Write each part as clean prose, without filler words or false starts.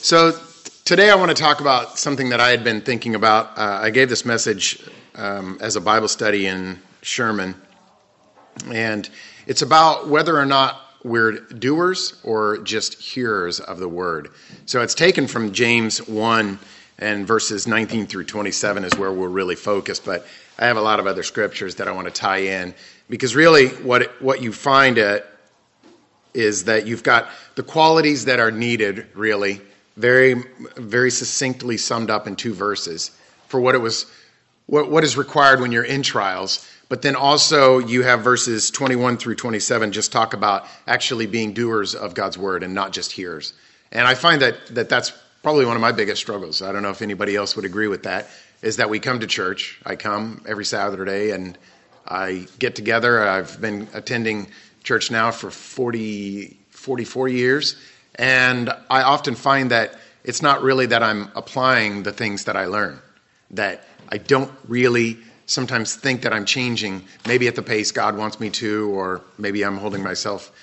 So today I want to talk about something that I had been thinking about. I gave this message as a Bible study in Sherman, and it's about whether or not we're doers or just hearers of the word. So it's taken from James 1 and verses 19 through 27 is where we're really focused, but I have a lot of other scriptures that I want to tie in, because really what you find is that you've got the qualities that are needed, really, very, very succinctly summed up in two verses for what is required when you're in trials. But then also you have verses 21 through 27 just talk about actually being doers of God's word and not just hearers. And I find that's probably one of my biggest struggles. I don't know if anybody else would agree with that, is that we come to church. I come every Saturday and I get together. I've been attending church now for 44 years. And I often find that it's not really that I'm applying the things that I learn, that I don't really sometimes think that I'm changing, maybe at the pace God wants me to, or maybe I'm holding myself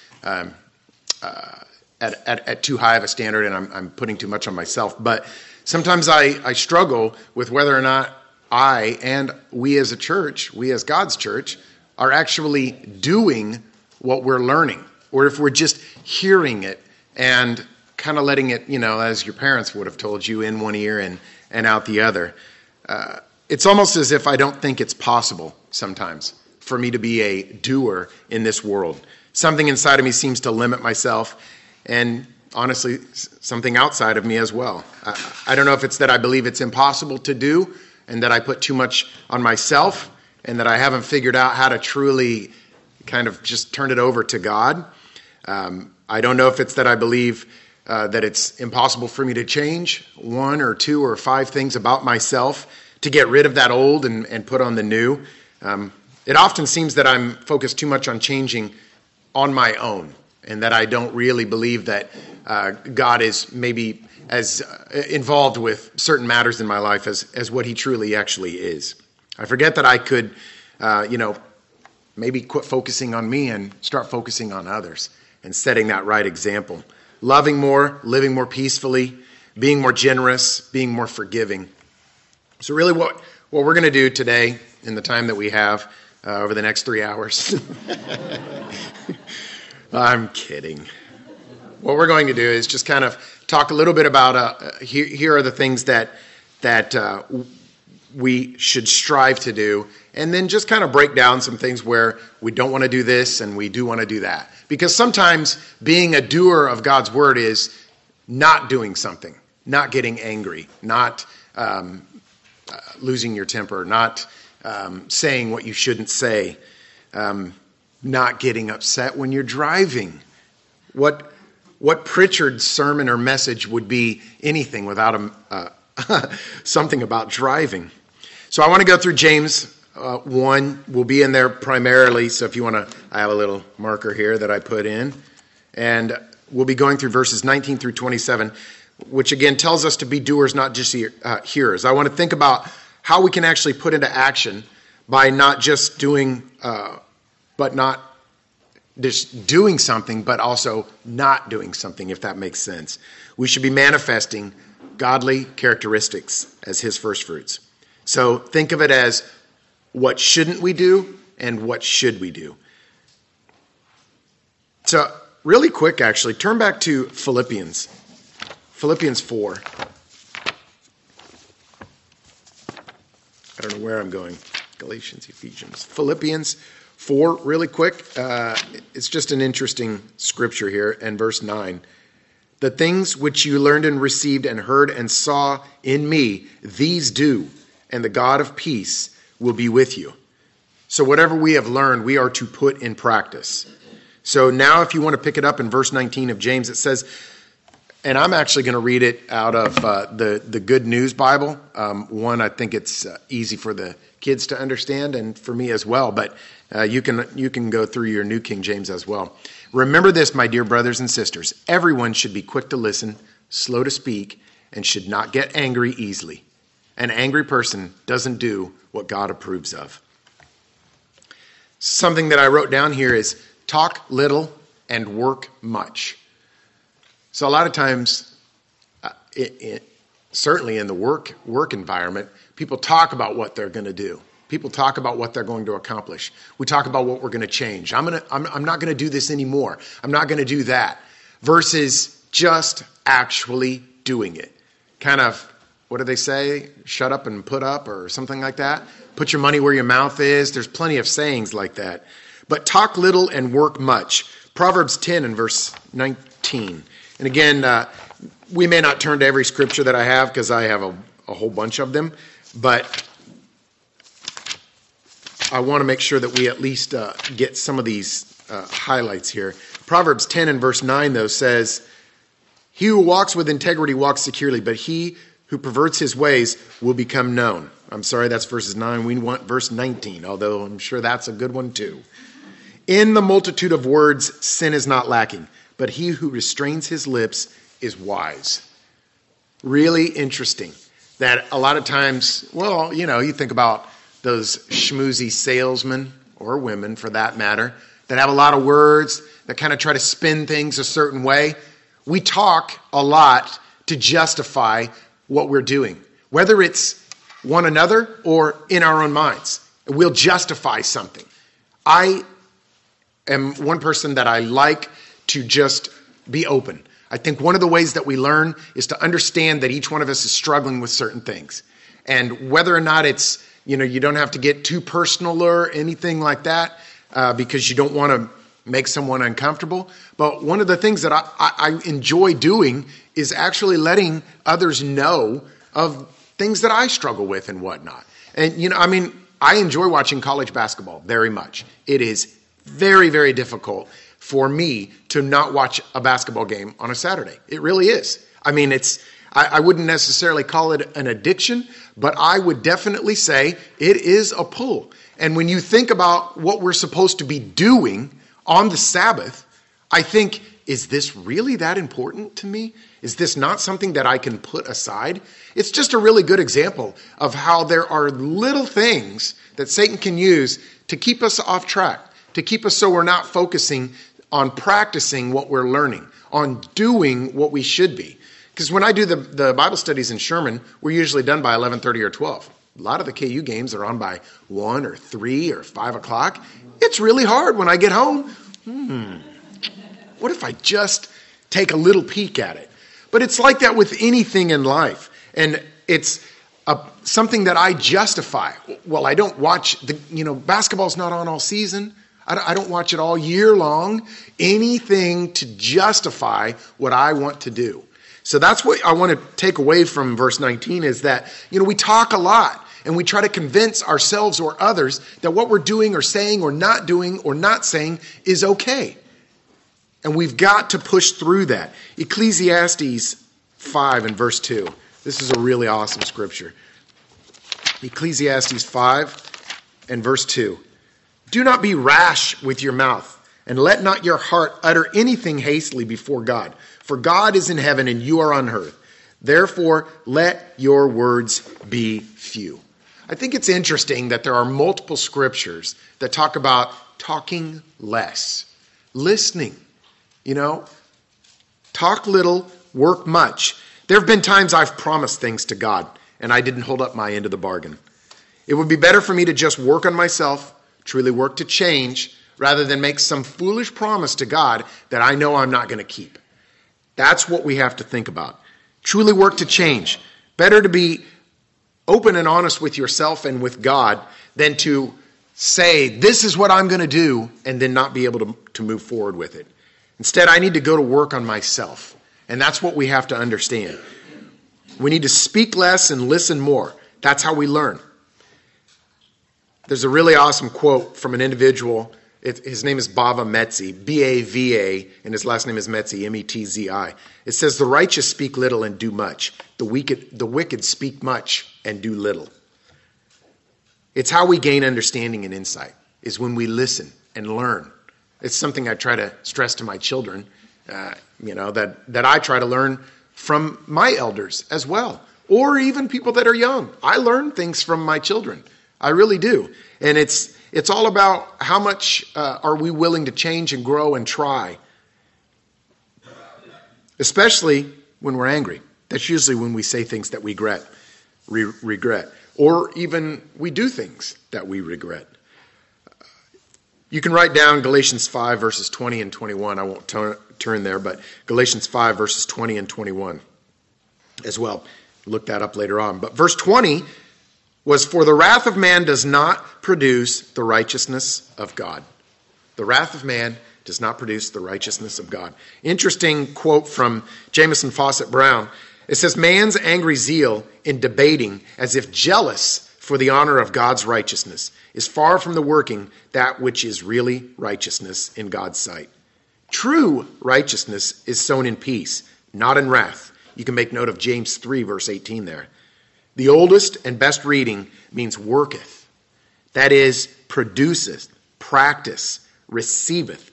at too high of a standard and I'm putting too much on myself. But sometimes I struggle with whether or not I and we as a church, we as God's church, are actually doing what we're learning, or if we're just hearing it and kind of letting it, as your parents would have told you, in one ear and out the other. It's almost as if I don't think it's possible sometimes for me to be a doer in this world. Something inside of me seems to limit myself, and honestly, something outside of me as well. I don't know if it's that I believe it's impossible to do and that I put too much on myself and that I haven't figured out how to truly kind of just turn it over to God. I don't know if it's that I believe that it's impossible for me to change one or two or five things about myself to get rid of that old and put on the new. It often seems that I'm focused too much on changing on my own, and that I don't really believe that God is maybe as involved with certain matters in my life as what he truly actually is. I forget that I could, maybe quit focusing on me and start focusing on others and setting that right example. Loving more, living more peacefully, being more generous, being more forgiving. So really what we're going to do today in the time that we have over the next 3 hours. I'm kidding. What we're going to do is just kind of talk a little bit about here are the things that we should strive to do, and then just kind of break down some things where we don't want to do this and we do want to do that. Because sometimes being a doer of God's word is not doing something, not getting angry, not losing your temper, not saying what you shouldn't say, not getting upset when you're driving. What Pritchard's sermon or message would be anything without something about driving? So I want to go through James 1. Will be in there primarily, so if you want to, I have a little marker here that I put in, and we'll be going through verses 19 through 27, which again tells us to be doers, not just hearers. I want to think about how we can actually put into action by not just doing, but not just doing something, but also not doing something, if that makes sense. We should be manifesting godly characteristics as his first fruits. So think of it as what shouldn't we do and what should we do. So really quick, actually, turn back to Philippians 4. I don't know where I'm going. Galatians, Ephesians. Philippians 4, really quick. It's just an interesting scripture here, and verse 9. The things which you learned and received and heard and saw in me, these do, and the God of peace will be with you. So whatever we have learned, we are to put in practice. So now if you want to pick it up in verse 19 of James, it says, and I'm actually going to read it out of the Good News Bible. One, I think it's easy for the kids to understand, and for me as well, but you can go through your New King James as well. Remember this, my dear brothers and sisters. Everyone should be quick to listen, slow to speak, and should not get angry easily. An angry person doesn't do what God approves of. Something that I wrote down here is talk little and work much. So a lot of times certainly in the work environment, people talk about what they're going to do. People talk about what they're going to accomplish. We talk about what we're going to change. I'm not going to do this anymore. I'm not going to do that. Versus just actually doing it. Kind of, what do they say? Shut up and put up or something like that. Put your money where your mouth is. There's plenty of sayings like that. But talk little and work much. Proverbs 10 and verse 19. And again, we may not turn to every scripture that I have because I have a whole bunch of them. But I want to make sure that we at least get some of these highlights here. Proverbs 10 and verse 9, though, says, "He who walks with integrity walks securely, but he who perverts his ways will become known." I'm sorry, that's verses 9. We want verse 19, although I'm sure that's a good one too. "In the multitude of words, sin is not lacking, but he who restrains his lips is wise." Really interesting that a lot of times, well, you think about those schmoozy salesmen, or women for that matter, that have a lot of words, that kind of try to spin things a certain way. We talk a lot to justify what we're doing, whether it's one another or in our own minds. We'll justify something. I am one person that I like to just be open. I think one of the ways that we learn is to understand that each one of us is struggling with certain things. And whether or not it's, you don't have to get too personal or anything like that because you don't want to make someone uncomfortable. But one of the things that I enjoy doing is actually letting others know of things that I struggle with and whatnot. And, I enjoy watching college basketball very much. It is very, very difficult for me to not watch a basketball game on a Saturday. It really is. I wouldn't necessarily call it an addiction, but I would definitely say it is a pull. And when you think about what we're supposed to be doing on the Sabbath, I think, is this really that important to me? Is this not something that I can put aside? It's just a really good example of how there are little things that Satan can use to keep us off track, to keep us so we're not focusing on practicing what we're learning, on doing what we should be. Because when I do the Bible studies in Sherman, we're usually done by 11:30 or 12. A lot of the KU games are on by 1 or 3 or 5 o'clock. It's really hard when I get home. What if I just take a little peek at it? But it's like that with anything in life. And it's something that I justify. Well, I don't watch, basketball's not on all season. I don't watch it all year long. Anything to justify what I want to do. So that's what I want to take away from verse 19 is that, we talk a lot and we try to convince ourselves or others that what we're doing or saying or not saying is okay. And we've got to push through that. Ecclesiastes 5 and verse 2. This is a really awesome scripture. Ecclesiastes 5 and verse 2. "Do not be rash with your mouth, and let not your heart utter anything hastily before God. For God is in heaven and you are on earth. Therefore, let your words be few." I think it's interesting that there are multiple scriptures that talk about talking less, listening. Talk little, work much. There have been times I've promised things to God and I didn't hold up my end of the bargain. It would be better for me to just work on myself, truly work to change, rather than make some foolish promise to God that I know I'm not going to keep. That's what we have to think about. Truly work to change. Better to be open and honest with yourself and with God than to say, this is what I'm going to do, and then not be able to move forward with it. Instead, I need to go to work on myself. And that's what we have to understand. We need to speak less and listen more. That's how we learn. There's a really awesome quote from an individual. His name is Bava Metzi, B-A-V-A, and his last name is Metzi, M-E-T-Z-I. It says, "The righteous speak little and do much. The wicked speak much and do little." It's how we gain understanding and insight, is when we listen and learn. It's something I try to stress to my children, that I try to learn from my elders as well, or even people that are young. I learn things from my children. I really do. And it's all about how much are we willing to change and grow and try, especially when we're angry. That's usually when we say things that we regret. Or even we do things that we regret. You can write down Galatians 5, verses 20 and 21. I won't turn there, but Galatians 5, verses 20 and 21 as well. Look that up later on. But verse 20 was, "For the wrath of man does not produce the righteousness of God." The wrath of man does not produce the righteousness of God. Interesting quote from Jamieson Fawcett Brown. It says, "Man's angry zeal in debating as if jealous for the honor of God's righteousness is far from the working that which is really righteousness in God's sight. True righteousness is sown in peace, not in wrath." You can make note of James 3, verse 18 there. The oldest and best reading means worketh. That is, produceth, practice, receiveth,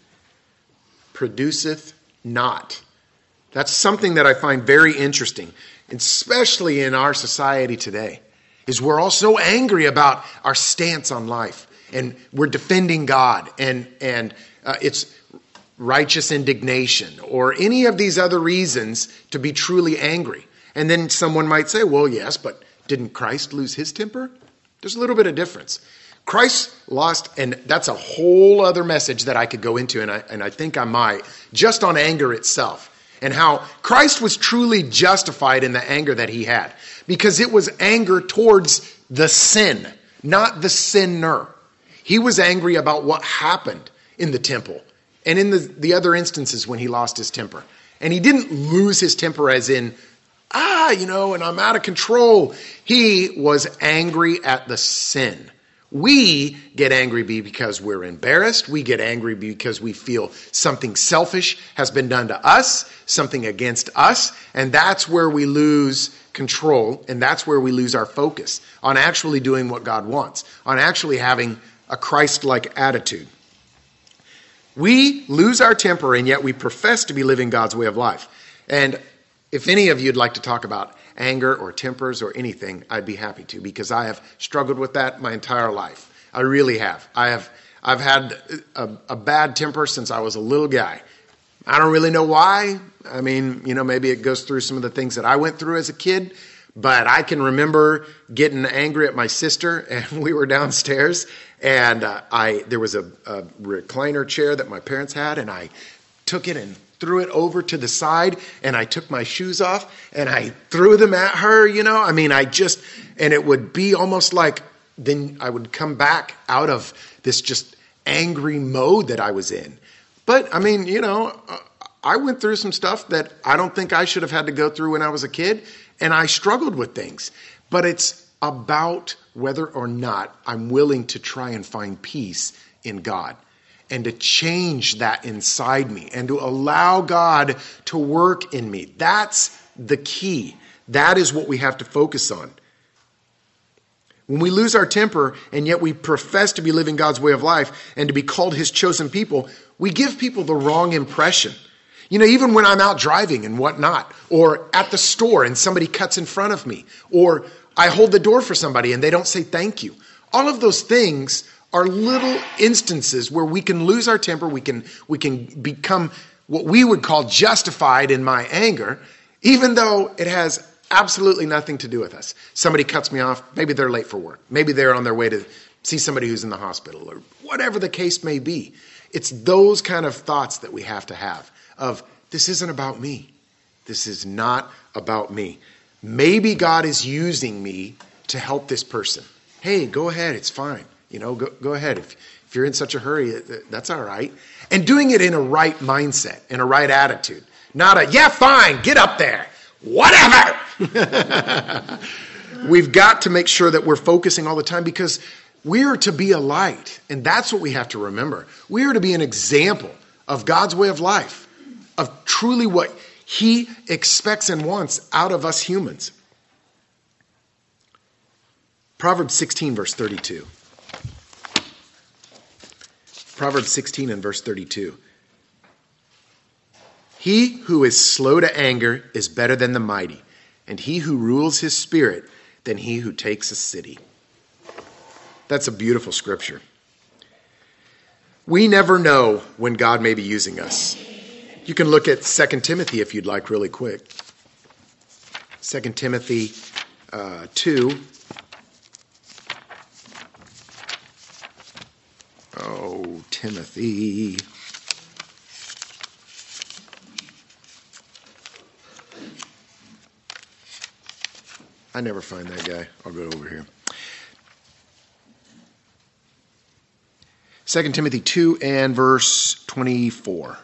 produceth not. That's something that I find very interesting, especially in our society today, is we're all so angry about our stance on life, and we're defending God, and it's righteous indignation, or any of these other reasons to be truly angry. And then someone might say, well, yes, but didn't Christ lose his temper? There's a little bit of difference. Christ lost, and that's a whole other message that I could go into, and I think I might, just on anger itself, and how Christ was truly justified in the anger that he had, because it was anger towards the sin, not the sinner. He was angry about what happened in the temple, and in the other instances when he lost his temper. And he didn't lose his temper as in, and I'm out of control. He was angry at the sin. We get angry because we're embarrassed. We get angry because we feel something selfish has been done to us, something against us, and that's where we lose control, and that's where we lose our focus on actually doing what God wants, on actually having a Christ-like attitude. We lose our temper, and yet we profess to be living God's way of life. And if any of you would like to talk about anger or tempers or anything, I'd be happy to, because I have struggled with that my entire life. I really have. I've had a bad temper since I was a little guy. I don't really know why. I mean, maybe it goes through some of the things that I went through as a kid, but I can remember getting angry at my sister, and we were downstairs, and there was a recliner chair that my parents had, and I took it and threw it over to the side, and I took my shoes off and I threw them at her, and it would be almost like then I would come back out of this just angry mode that I was in. But I went through some stuff that I don't think I should have had to go through when I was a kid, and I struggled with things. But it's about whether or not I'm willing to try and find peace in God, and to change that inside me, and to allow God to work in me. That's the key. That is what we have to focus on. When we lose our temper, and yet we profess to be living God's way of life and to be called his chosen people, we give people the wrong impression. Even when I'm out driving and whatnot, or at the store and somebody cuts in front of me, or I hold the door for somebody and they don't say thank you. All of those things are little instances where we can lose our temper, we can become what we would call justified in my anger, even though it has absolutely nothing to do with us. Somebody cuts me off, maybe they're late for work, maybe they're on their way to see somebody who's in the hospital, or whatever the case may be. It's those kind of thoughts that we have to have of, this isn't about me. This is not about me. Maybe God is using me to help this person. Hey, go ahead, it's fine. Go ahead. If you're in such a hurry, that's all right. And doing it in a right mindset, in a right attitude. Not a, yeah, fine, get up there. Whatever. We've got to make sure that we're focusing all the time, because we are to be a light. And that's what we have to remember. We are to be an example of God's way of life, of truly what he expects and wants out of us humans. Proverbs 16, verse 32. Proverbs 16 and verse 32. He who is slow to anger is better than the mighty, and he who rules his spirit than he who takes a city. That's a beautiful scripture. We never know when God may be using us. You can look at 2 Timothy if you'd like really quick. 2 Timothy 2. Oh, Timothy. I never find that guy. I'll go over here. 2 Timothy 2 and verse 24.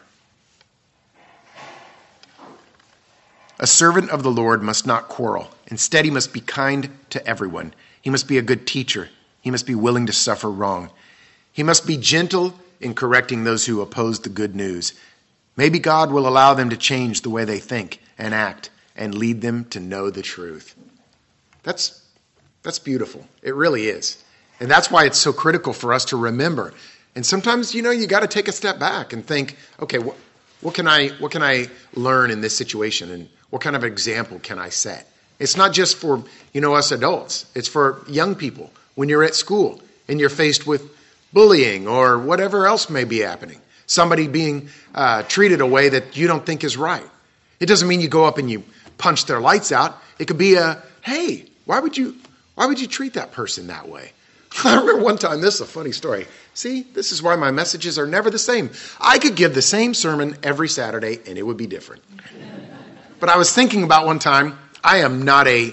A servant of the Lord must not quarrel. Instead, he must be kind to everyone. He must be a good teacher. He must be willing to suffer wrong. He must be gentle in correcting those who oppose the good news. Maybe God will allow them to change the way they think and act and lead them to know the truth. That's beautiful. It really is. And that's why it's so critical for us to remember. And sometimes, you got to take a step back and think, okay, what can I learn in this situation? And what kind of example can I set? It's not just for, us adults. It's for young people when you're at school and you're faced with bullying or whatever else may be happening. Somebody being treated a way that you don't think is right. It doesn't mean you go up and you punch their lights out. It could be hey, why would you treat that person that way? I remember one time, this is a funny story. See, this is why my messages are never the same. I could give the same sermon every Saturday and it would be different. But I was thinking about one time, I am not a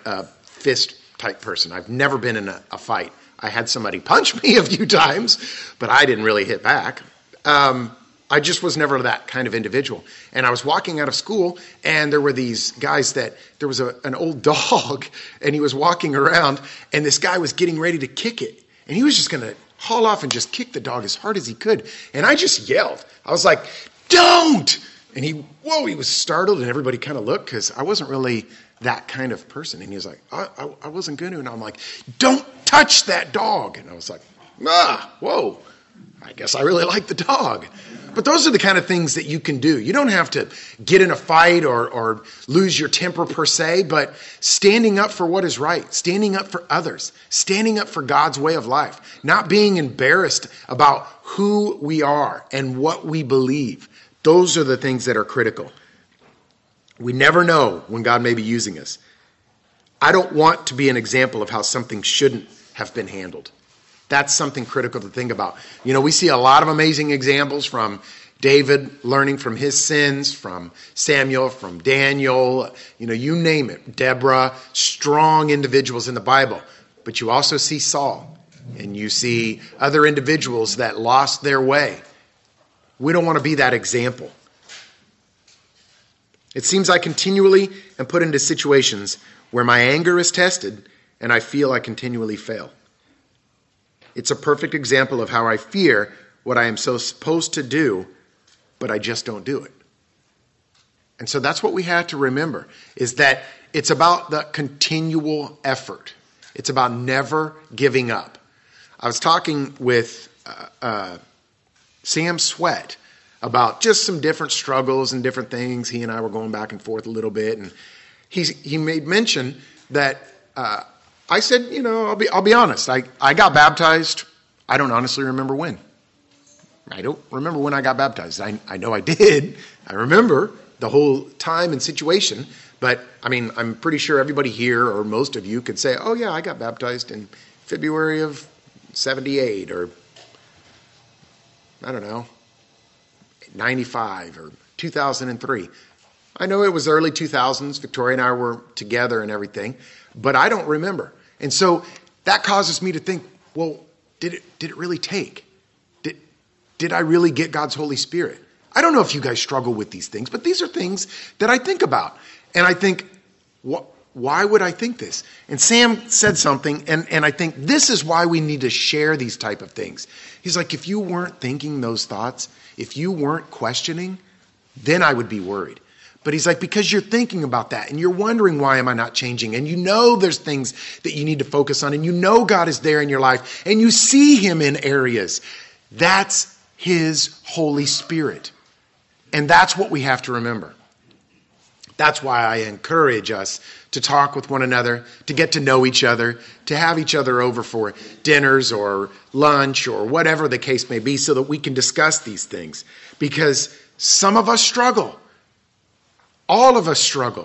fist type person. I've never been in a fight. I had somebody punch me a few times, but I didn't really hit back. I just was never that kind of individual. And I was walking out of school, and there were these guys there was an old dog, and he was walking around, and this guy was getting ready to kick it. And he was just going to haul off and just kick the dog as hard as he could. And I just yelled. I was like, don't! And he was startled, and everybody kind of looked, because I wasn't really that kind of person. And he was like, I wasn't going to. And I'm like, don't touch that dog. And I was like, whoa, I guess I really like the dog. But those are the kind of things that you can do. You don't have to get in a fight or lose your temper per se, but standing up for what is right, standing up for others, standing up for God's way of life, not being embarrassed about who we are and what we believe. Those are the things that are critical. We never know when God may be using us. I don't want to be an example of how something shouldn't have been handled. That's something critical to think about. We see a lot of amazing examples from David learning from his sins, from Samuel, from Daniel, you name it, Deborah, strong individuals in the Bible. But you also see Saul, and you see other individuals that lost their way. We don't want to be that example. It seems I continually am put into situations where my anger is tested and I feel I continually fail. It's a perfect example of how I fear what I am so supposed to do, but I just don't do it. And so that's what we have to remember, is that it's about the continual effort. It's about never giving up. I was talking with Sam Sweat about just some different struggles and different things. He and I were going back and forth a little bit, and he made mention that I said, I'll be honest. I got baptized. I don't honestly remember when. I don't remember when I got baptized. I know I did. I remember the whole time and situation. But, I'm pretty sure everybody here, or most of you, could say, oh, yeah, I got baptized in February of 78, or, I don't know, 95, or 2003. I know it was early 2000s. Victoria and I were together and everything, but I don't remember. And so that causes me to think, well, did it really take? Did I really get God's Holy Spirit? I don't know if you guys struggle with these things, but these are things that I think about. And I think, why would I think this? And Sam said something, and I think this is why we need to share these type of things. He's like, if you weren't thinking those thoughts, if you weren't questioning, then I would be worried. But he's like, because you're thinking about that and you're wondering, why am I not changing? And there's things that you need to focus on, and God is there in your life, and you see him in areas. That's his Holy Spirit. And that's what we have to remember. That's why I encourage us to talk with one another, to get to know each other, to have each other over for dinners or lunch or whatever the case may be, so that we can discuss these things. Because some of us struggle. All of us struggle.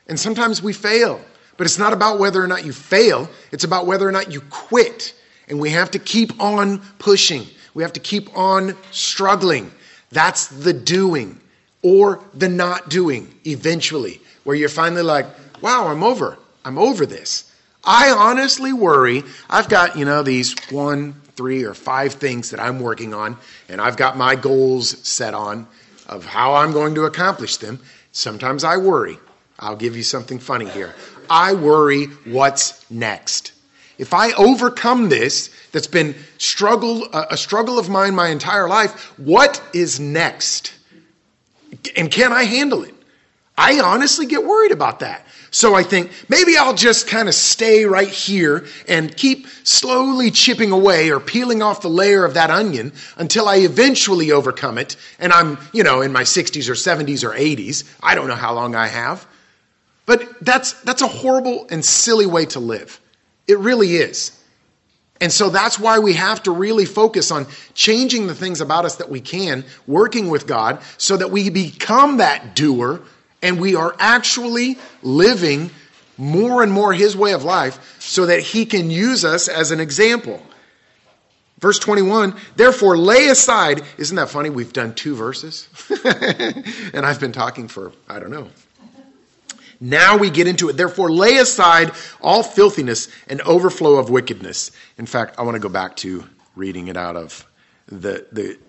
And sometimes we fail. But it's not about whether or not you fail. It's about whether or not you quit. And we have to keep on pushing. We have to keep on struggling. That's the doing or the not doing eventually, where you're finally like, wow, I'm over this. I honestly worry. I've got, these 1, 3, or 5 things that I'm working on, and I've got my goals set on of how I'm going to accomplish them. Sometimes I worry. I'll give you something funny here. I worry what's next. If I overcome this, that's been a struggle of mine my entire life, what is next? And can I handle it? I honestly get worried about that. So I think maybe I'll just kind of stay right here and keep slowly chipping away or peeling off the layer of that onion until I eventually overcome it. And I'm, in my 60s or 70s or 80s. I don't know how long I have. But that's a horrible and silly way to live. It really is. And so that's why we have to really focus on changing the things about us that we can, working with God, so that we become that doer and we are actually living more and more His way of life so that He can use us as an example. Verse 21, therefore lay aside. Isn't that funny? We've done 2 verses. And I've been talking for, I don't know. Now we get into it. Therefore, lay aside all filthiness and overflow of wickedness. In fact, I want to go back to reading it out of I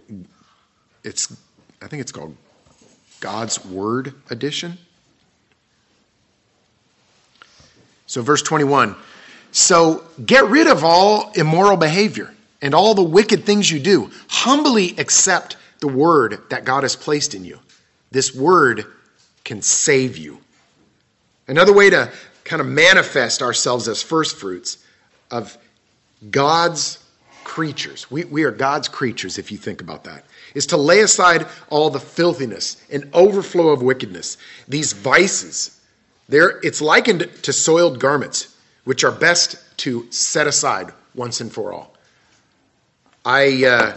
think it's called God's Word edition. So verse 21. So get rid of all immoral behavior and all the wicked things you do. Humbly accept the word that God has placed in you. This word can save you. Another way to kind of manifest ourselves as first fruits of God's creatures, we are God's creatures if you think about that, is to lay aside all the filthiness and overflow of wickedness. These vices, it's likened to soiled garments, which are best to set aside once and for all. I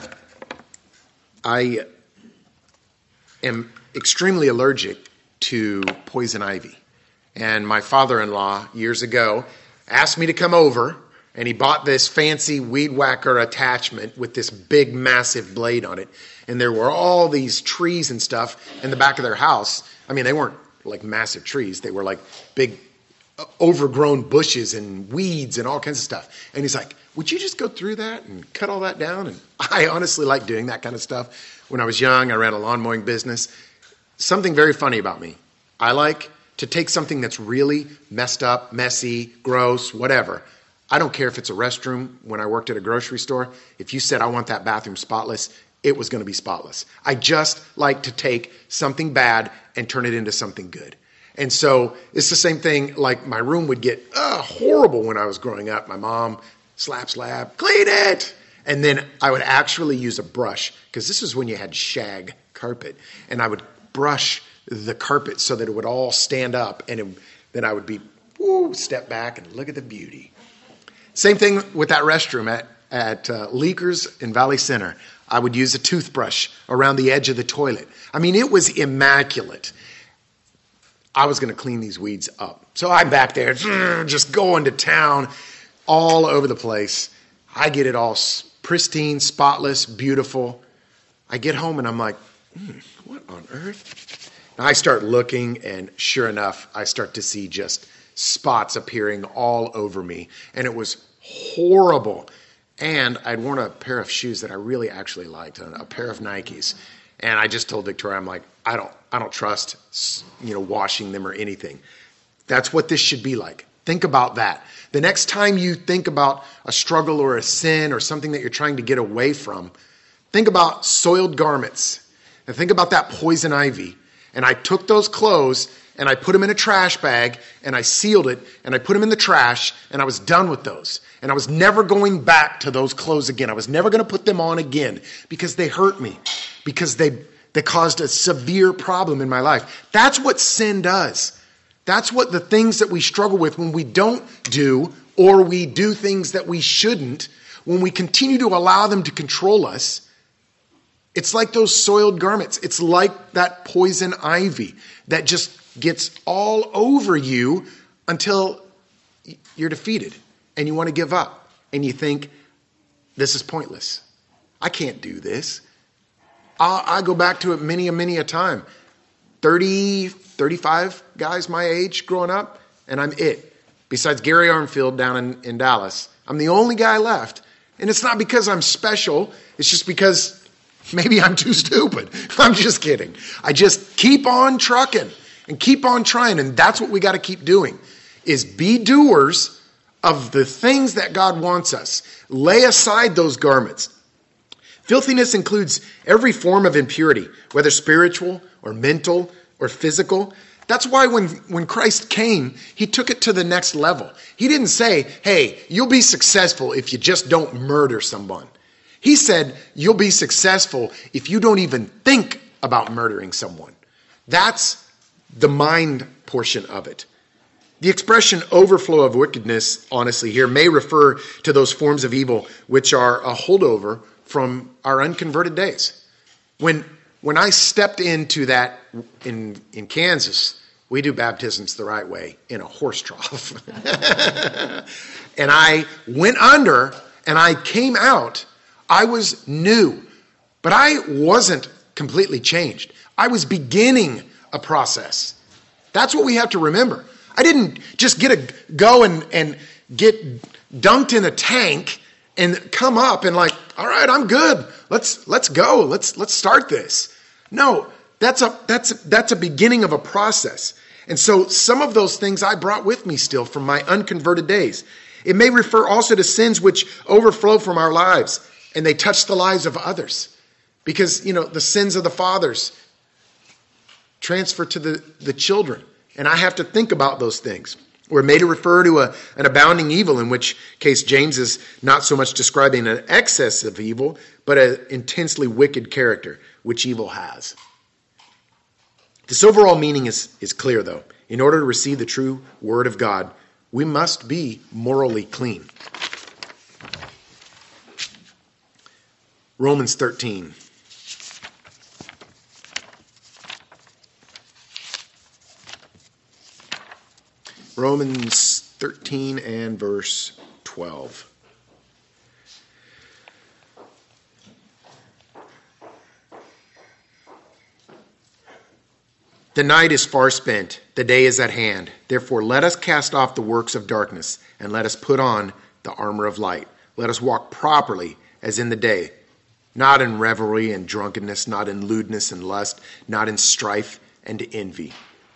am extremely allergic to poison ivy. And my father-in-law, years ago, asked me to come over, and he bought this fancy weed whacker attachment with this big, massive blade on it. And there were all these trees and stuff in the back of their house. I mean, they weren't like massive trees. They were like big, overgrown bushes and weeds and all kinds of stuff. And he's like, would you just go through that and cut all that down? And I honestly like doing that kind of stuff. When I was young, I ran a lawn mowing business. Something very funny about me. I like to take something that's really messed up, messy, gross, whatever. I don't care if it's a restroom. When I worked at a grocery store, if you said, I want that bathroom spotless, it was going to be spotless. I just like to take something bad and turn it into something good. And so it's the same thing, like my room would get horrible when I was growing up. My mom, slap, clean it. And then I would actually use a brush, because this is when you had shag carpet. And I would brush the carpet so that it would all stand up, and then I would be, step back and look at the beauty. Same thing with that restroom at Leakers in Valley Center. I would use a toothbrush around the edge of the toilet. I mean, it was immaculate. I was going to clean these weeds up. So I'm back there just going to town all over the place. I get it all pristine, spotless, beautiful. I get home and I'm like, what on earth? I start looking, and sure enough, I start to see just spots appearing all over me. And it was horrible. And I'd worn a pair of shoes that I really actually liked, a pair of Nikes. And I just told Victoria, I'm like, I don't trust, washing them or anything. That's what this should be like. Think about that. The next time you think about a struggle or a sin or something that you're trying to get away from, think about soiled garments. And think about that poison ivy. And I took those clothes and I put them in a trash bag and I sealed it and I put them in the trash and I was done with those. And I was never going back to those clothes again. I was never going to put them on again because they hurt me, because they caused a severe problem in my life. That's what sin does. That's what the things that we struggle with when we don't do, or we do things that we shouldn't, when we continue to allow them to control us. It's like those soiled garments. It's like that poison ivy that just gets all over you until you're defeated and you want to give up and you think, this is pointless. I can't do this. I go back to it many a time. 30, 35 guys my age growing up, and I'm it. Besides Gary Armfield down in Dallas, I'm the only guy left. And it's not because I'm special. It's just because maybe I'm too stupid. I'm just kidding. I just keep on trucking and keep on trying. And that's what we got to keep doing, is be doers of the things that God wants us. Lay aside those garments. Filthiness includes every form of impurity, whether spiritual or mental or physical. That's why when Christ came, he took it to the next level. He didn't say, hey, you'll be successful if you just don't murder someone. He said, you'll be successful if you don't even think about murdering someone. That's the mind portion of it. The expression overflow of wickedness, honestly, here may refer to those forms of evil which are a holdover from our unconverted days. When I stepped into that in Kansas, we do baptisms the right way, in a horse trough. And I went under and I came out. I was new, but I wasn't completely changed. I was beginning a process. That's what we have to remember. I didn't just go and get dunked in a tank and come up and like, all right, I'm good. Let's go. Let's start this. No, that's a beginning of a process. And so some of those things I brought with me still from my unconverted days. It may refer also to sins which overflow from our lives and they touch the lives of others. Because, the sins of the fathers transfer to the children. And I have to think about those things. Or may to refer to an abounding evil, in which case James is not so much describing an excess of evil, but an intensely wicked character, which evil has. This overall meaning is clear, though. In order to receive the true word of God, we must be morally clean. Romans 13. Romans 13 and verse 12. The night is far spent, the day is at hand. Therefore, let us cast off the works of darkness, and let us put on the armor of light. Let us walk properly as in the day, not in revelry and drunkenness, not in lewdness and lust, not in strife and envy.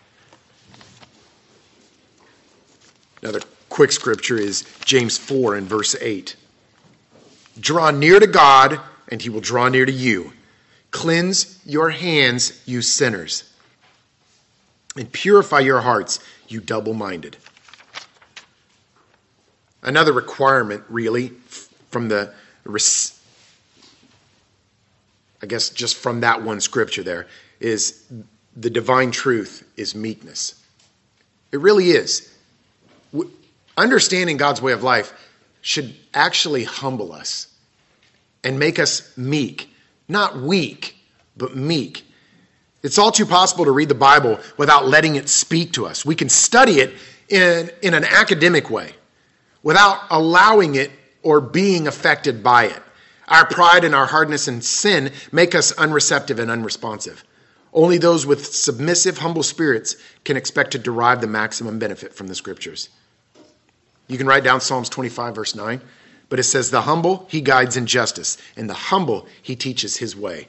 Another quick scripture is James 4 and verse 8. Draw near to God, and he will draw near to you. Cleanse your hands, you sinners, and purify your hearts, you double-minded. Another requirement, really, from just from that one scripture there, is the divine truth is meekness. It really is. Understanding God's way of life should actually humble us and make us meek. Not weak, but meek. It's all too possible to read the Bible without letting it speak to us. We can study it in an academic way without allowing it or being affected by it. Our pride and our hardness and sin make us unreceptive and unresponsive. Only those with submissive, humble spirits can expect to derive the maximum benefit from the scriptures. You can write down Psalms 25, verse 9, but it says, the humble he guides in justice, and the humble he teaches his way.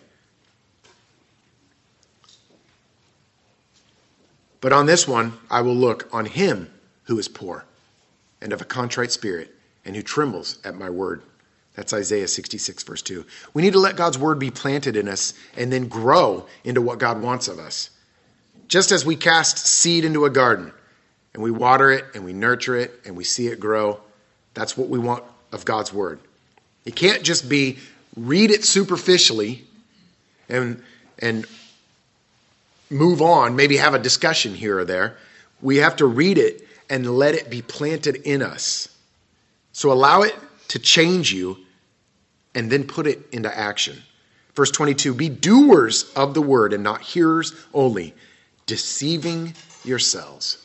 But on this one, I will look on him who is poor and of a contrite spirit and who trembles at my word. That's Isaiah 66, verse 2. We need to let God's word be planted in us and then grow into what God wants of us. Just as we cast seed into a garden and we water it and we nurture it and we see it grow, that's what we want of God's word. It can't just be read it superficially and move on, maybe have a discussion here or there. We have to read it and let it be planted in us. So allow it to change you and then put it into action. Verse 22, be doers of the word and not hearers only, deceiving yourselves.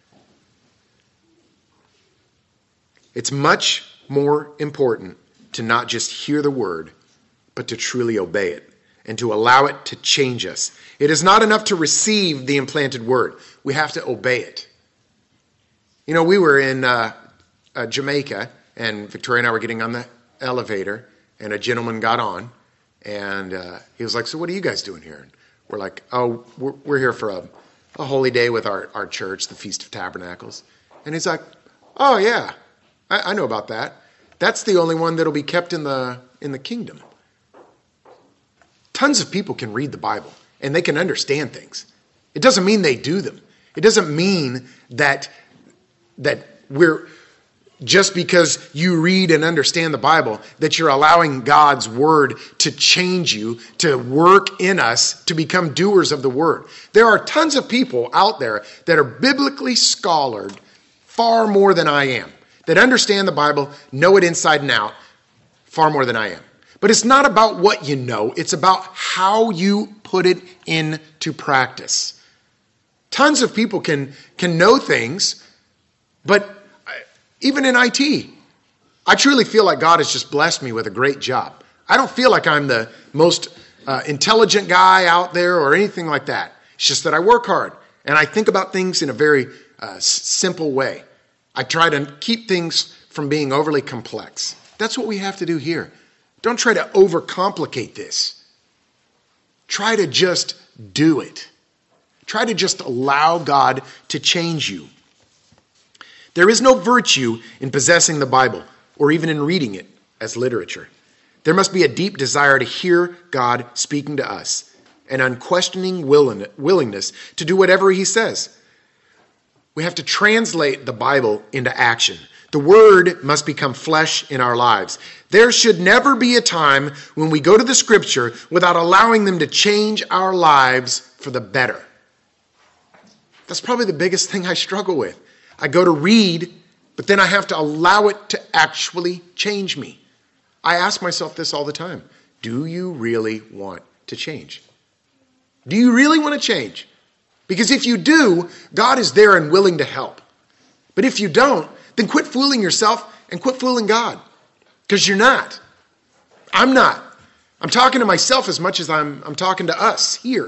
It's much more important to not just hear the word, but to truly obey it and to allow it to change us. It is not enough to receive the implanted word. We have to obey it. You know, we were in Jamaica, and Victoria and I were getting on the elevator, and a gentleman got on, and he was like, "So what are you guys doing here?" And we're like, "Oh, we're here for a holy day with our church, the Feast of Tabernacles." And he's like, "Oh yeah, I know about that. That's the only one that'll be kept in the kingdom." Tons of people can read the Bible and they can understand things. It doesn't mean they do them. It doesn't mean that we're just because you read and understand the Bible that you're allowing God's word to change you, to work in us, to become doers of the word. There are tons of people out there that are biblically scholared far more than I am, that understand the Bible, know it inside and out, far more than I am. But it's not about what you know. It's about how you put it into practice. Tons of people can know things, but even in IT, I truly feel like God has just blessed me with a great job. I don't feel like I'm the most intelligent guy out there or anything like that. It's just that I work hard and I think about things in a very simple way. I try to keep things from being overly complex. That's what we have to do here. Don't try to overcomplicate this. Try to just do it. Try to just allow God to change you. There is no virtue in possessing the Bible or even in reading it as literature. There must be a deep desire to hear God speaking to us, an unquestioning willingness to do whatever he says. We have to translate the Bible into action. The word must become flesh in our lives. There should never be a time when we go to the scripture without allowing them to change our lives for the better. That's probably the biggest thing I struggle with. I go to read, but then I have to allow it to actually change me. I ask myself this all the time. Do you really want to change? Do you really want to change? Because if you do, God is there and willing to help. But if you don't, then quit fooling yourself and quit fooling God. Because you're not. I'm not. I'm talking to myself as much as I'm talking to us here.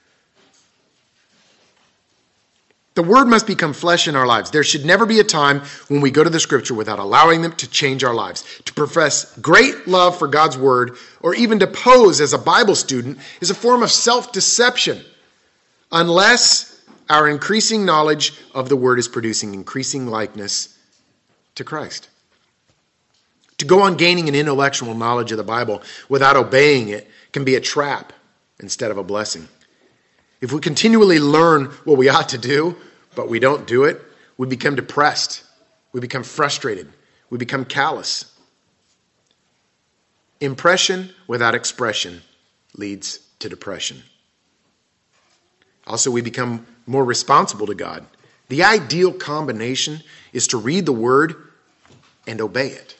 The word must become flesh in our lives. There should never be a time when we go to the scripture without allowing them to change our lives. To profess great love for God's word or even to pose as a Bible student is a form of self-deception unless our increasing knowledge of the word is producing increasing likeness to Christ. To go on gaining an intellectual knowledge of the Bible without obeying it can be a trap instead of a blessing. If we continually learn what we ought to do, but we don't do it, we become depressed. We become frustrated. We become callous. Impression without expression leads to depression. Also, we become more responsible to God. The ideal combination is to read the word and obey it.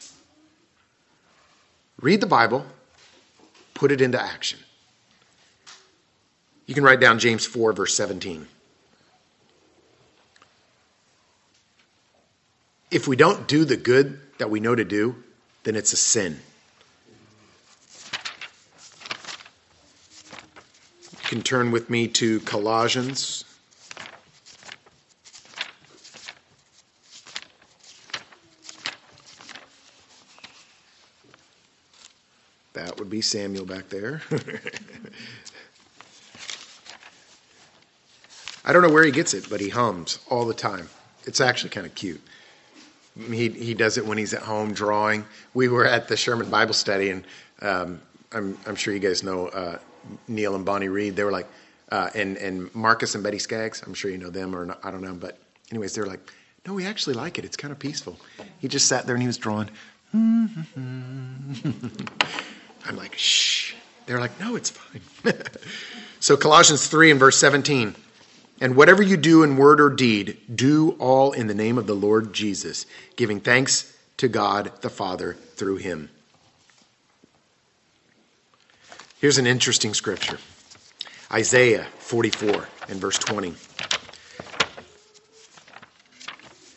Read the Bible, put it into action. You can write down James 4, verse 17. If we don't do the good that we know to do, then it's a sin. You can turn with me to Colossians. That would be Samuel back there. I don't know where he gets it, but he hums all the time. It's actually kind of cute. He does it when he's at home drawing. We were at the Sherman Bible study, and I'm sure you guys know Neil and Bonnie Reed. They were like, and Marcus and Betty Skaggs. I'm sure you know them, or not, I don't know. But anyways, they were like, no, we actually like it. It's kind of peaceful. He just sat there and he was drawing. I'm like, shh. They're like, no, it's fine. So Colossians 3 and verse 17. And whatever you do in word or deed, do all in the name of the Lord Jesus, giving thanks to God the Father through him. Here's an interesting scripture. Isaiah 44 and verse 20.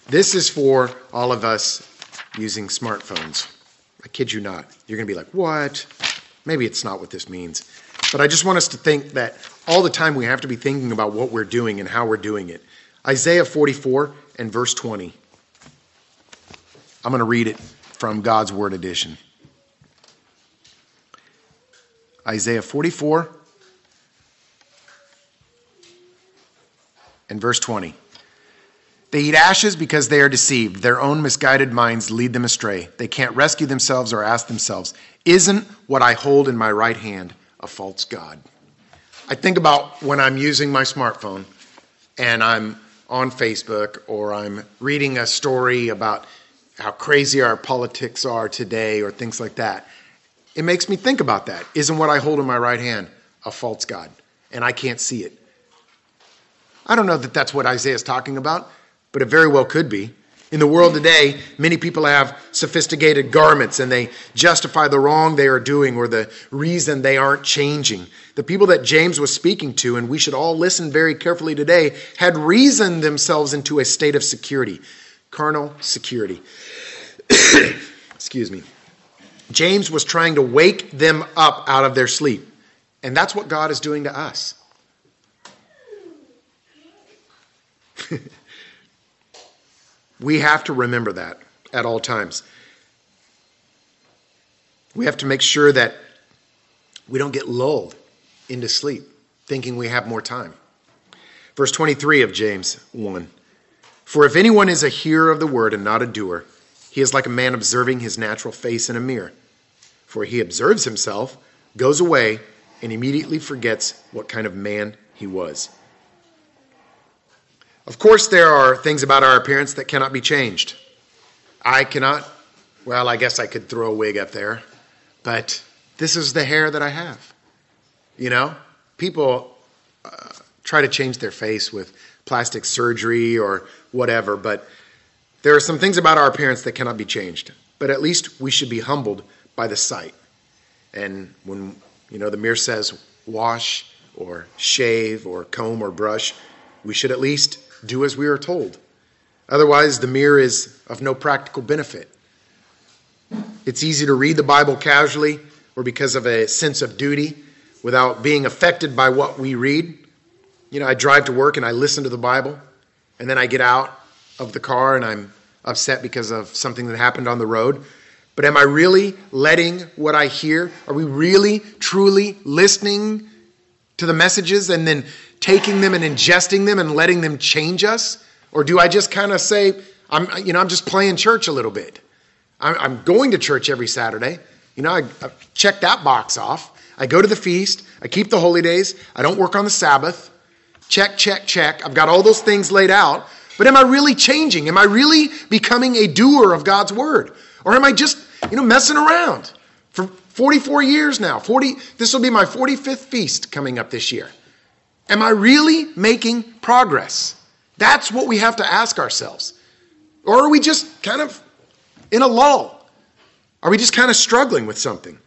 This is for all of us using smartphones. I kid you not. You're going to be like, what? Maybe it's not what this means. But I just want us to think that all the time we have to be thinking about what we're doing and how we're doing it. Isaiah 44 and verse 20. I'm going to read it from God's Word Edition. Isaiah 44 and verse 20. They eat ashes because they are deceived. Their own misguided minds lead them astray. They can't rescue themselves or ask themselves, isn't what I hold in my right hand a false god? I think about when I'm using my smartphone and I'm on Facebook or I'm reading a story about how crazy our politics are today or things like that. It makes me think about that. Isn't what I hold in my right hand a false god? And I can't see it. I don't know that that's what Isaiah is talking about, but it very well could be. In the world today, many people have sophisticated garments and they justify the wrong they are doing or the reason they aren't changing. The people that James was speaking to, and we should all listen very carefully today, had reasoned themselves into a state of security, carnal security. Excuse me. James was trying to wake them up out of their sleep. And that's what God is doing to us. We have to remember that at all times. We have to make sure that we don't get lulled into sleep, thinking we have more time. Verse 23 of James 1. For if anyone is a hearer of the word and not a doer, he is like a man observing his natural face in a mirror. For he observes himself, goes away, and immediately forgets what kind of man he was. Of course, there are things about our appearance that cannot be changed. I guess I could throw a wig up there, but this is the hair that I have. You know, people try to change their face with plastic surgery or whatever, but there are some things about our appearance that cannot be changed. But at least we should be humbled by the sight. And when, the mirror says wash or shave or comb or brush, we should at least do as we are told. Otherwise, the mirror is of no practical benefit. It's easy to read the Bible casually or because of a sense of duty without being affected by what we read. I drive to work and I listen to the Bible, and then I get out of the car and I'm upset because of something that happened on the road. But am I really letting what I hear? Are we really, truly listening to the messages and then taking them and ingesting them and letting them change us? Or do I just kind of say, I'm just playing church a little bit. I'm going to church every Saturday. I check that box off. I go to the feast. I keep the holy days. I don't work on the Sabbath. Check, check, check. I've got all those things laid out. But am I really changing? Am I really becoming a doer of God's word? Or am I just, messing around? For 44 years now, this will be my 45th feast coming up this year. Am I really making progress? That's what we have to ask ourselves. Or are we just kind of in a lull? Are we just kind of struggling with something?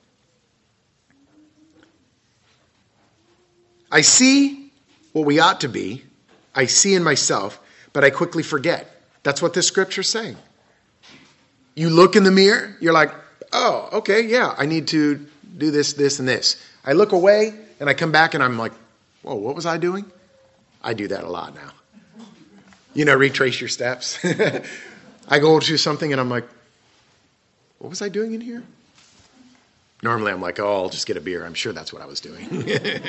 I see what we ought to be. I see in myself, but I quickly forget. That's what this scripture is saying. You look in the mirror, you're like, oh, okay, yeah, I need to do this, this, and this. I look away, and I come back, and I'm like, whoa, what was I doing? I do that a lot now. Retrace your steps. I go to something, and I'm like, what was I doing in here? Normally, I'm like, oh, I'll just get a beer. I'm sure that's what I was doing.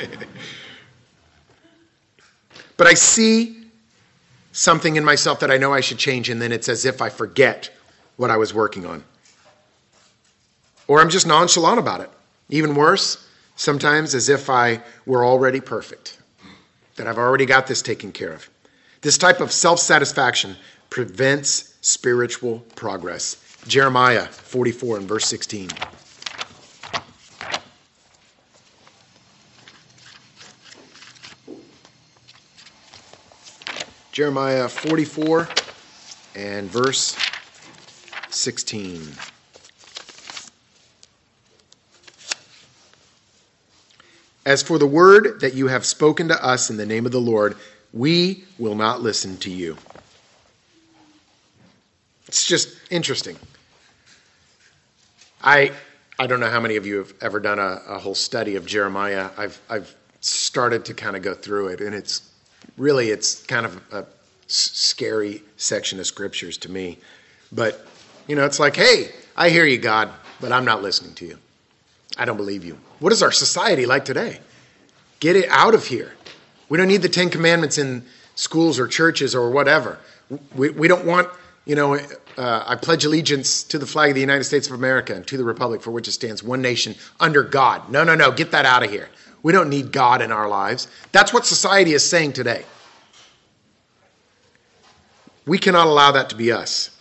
But I see something in myself that I know I should change, and then it's as if I forget what I was working on. Or I'm just nonchalant about it. Even worse, sometimes as if I were already perfect, that I've already got this taken care of. This type of self-satisfaction prevents spiritual progress. Jeremiah 44 and verse 16. Jeremiah 44 and verse 16. As for the word that you have spoken to us in the name of the Lord, we will not listen to you. It's just interesting. I don't know how many of you have ever done a whole study of Jeremiah. I've started to kind of go through it, and it's kind of a scary section of scriptures to me. But, it's like, hey, I hear you, God, but I'm not listening to you. I don't believe you. What is our society like today? Get it out of here. We don't need the 10 Commandments in schools or churches or whatever. We don't want, I pledge allegiance to the flag of the United States of America and to the republic for which it stands, one nation, under God. No, get that out of here. We don't need God in our lives. That's what society is saying today. We cannot allow that to be us.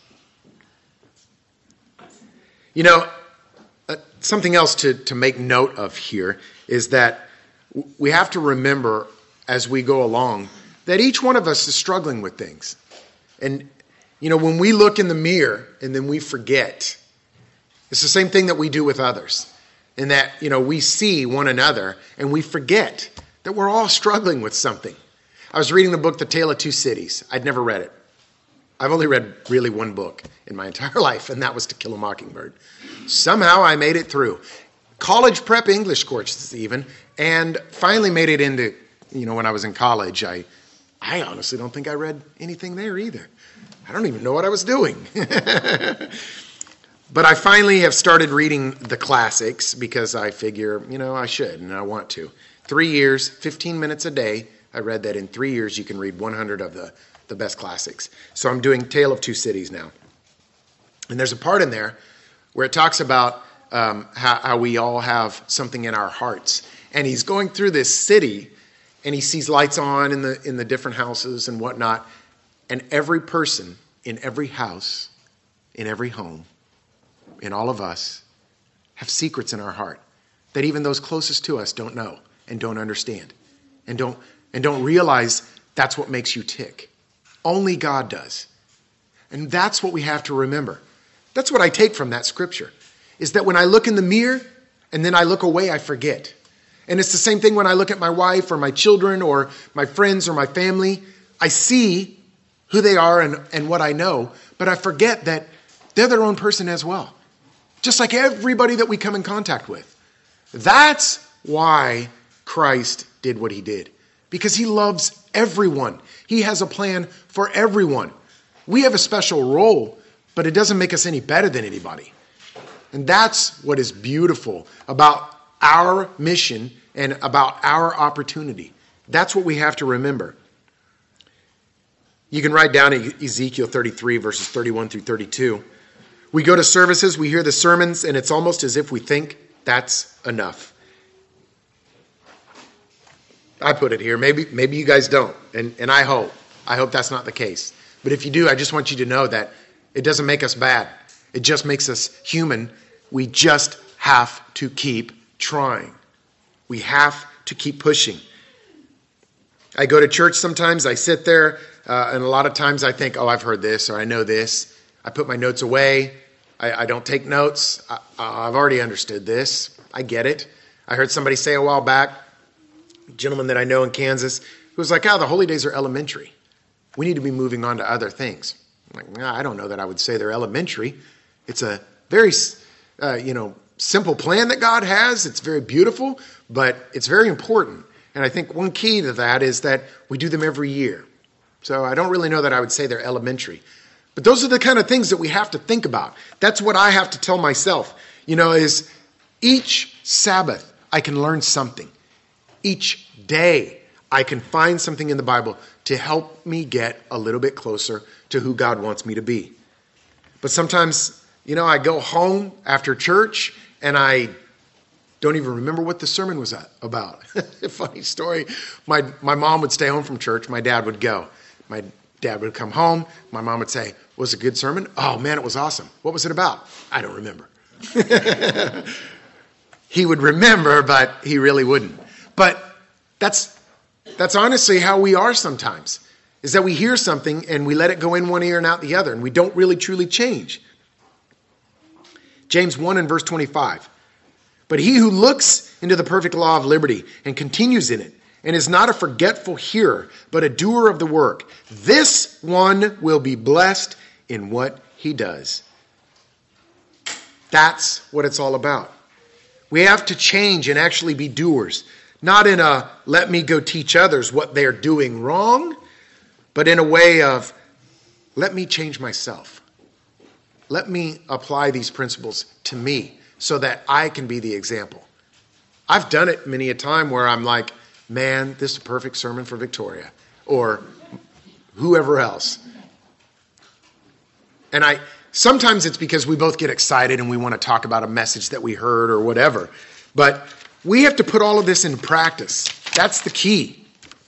Something else to make note of here is that we have to remember as we go along that each one of us is struggling with things. And, when we look in the mirror and then we forget, it's the same thing that we do with others. In that, we see one another and we forget that we're all struggling with something. I was reading the book, The Tale of Two Cities. I'd never read it. I've only read really one book in my entire life, and that was To Kill a Mockingbird. Somehow I made it through. College prep English courses even, and finally made it into, when I was in college. I honestly don't think I read anything there either. I don't even know what I was doing. But I finally have started reading the classics because I figure, I should and I want to. 3 years, 15 minutes a day. I read that in 3 years you can read 100 of the best classics. So I'm doing Tale of Two Cities now. And there's a part in there where it talks about how we all have something in our hearts. And he's going through this city and he sees lights on in the different houses and whatnot. And every person in every house, in every home, in all of us, have secrets in our heart that even those closest to us don't know and don't understand and don't realize that's what makes you tick. Only God does. And that's what we have to remember. That's what I take from that scripture, is that when I look in the mirror and then I look away, I forget. And it's the same thing when I look at my wife or my children or my friends or my family. I see who they are and what I know, but I forget that they're their own person as well. Just like everybody that we come in contact with. That's why Christ did what he did. Because he loves everyone. He has a plan for everyone. We have a special role, but it doesn't make us any better than anybody. And that's what is beautiful about our mission and about our opportunity. That's what we have to remember. You can write down Ezekiel 33, verses 31 through 32. We go to services, we hear the sermons, and it's almost as if we think that's enough. I put it here. Maybe you guys don't, and I hope that's not the case. But if you do, I just want you to know that it doesn't make us bad. It just makes us human. We just have to keep trying. We have to keep pushing. I go to church sometimes. I sit there, and a lot of times I think, I've heard this or I know this. I put my notes away. I don't take notes. I've already understood this. I get it. I heard somebody say a while back, a gentleman that I know in Kansas, who was like, the holy days are elementary. We need to be moving on to other things. I'm like, I don't know that I would say they're elementary. It's a very, simple plan that God has. It's very beautiful, but it's very important. And I think one key to that is that we do them every year. So I don't really know that I would say they're elementary. But those are the kind of things that we have to think about. That's what I have to tell myself, is each Sabbath I can learn something. Each day I can find something in the Bible to help me get a little bit closer to who God wants me to be. But sometimes, I go home after church and I don't even remember what the sermon was about. Funny story. My mom would stay home from church. My dad would go. My dad would come home. My mom would say, was it a good sermon? Oh, man, it was awesome. What was it about? I don't remember. He would remember, but he really wouldn't. But that's honestly how we are sometimes, is that we hear something and we let it go in one ear and out the other, and we don't really truly change. James 1 and verse 25. But he who looks into the perfect law of liberty and continues in it, and is not a forgetful hearer, but a doer of the work, this one will be blessed in what he does. That's what it's all about. We have to change and actually be doers. Not in a, let me go teach others what they're doing wrong, but in a way of, let me change myself. Let me apply these principles to me so that I can be the example. I've done it many a time where I'm like, man, this is a perfect sermon for Victoria or whoever else. And sometimes it's because we both get excited and we want to talk about a message that we heard or whatever. But we have to put all of this in practice. That's the key.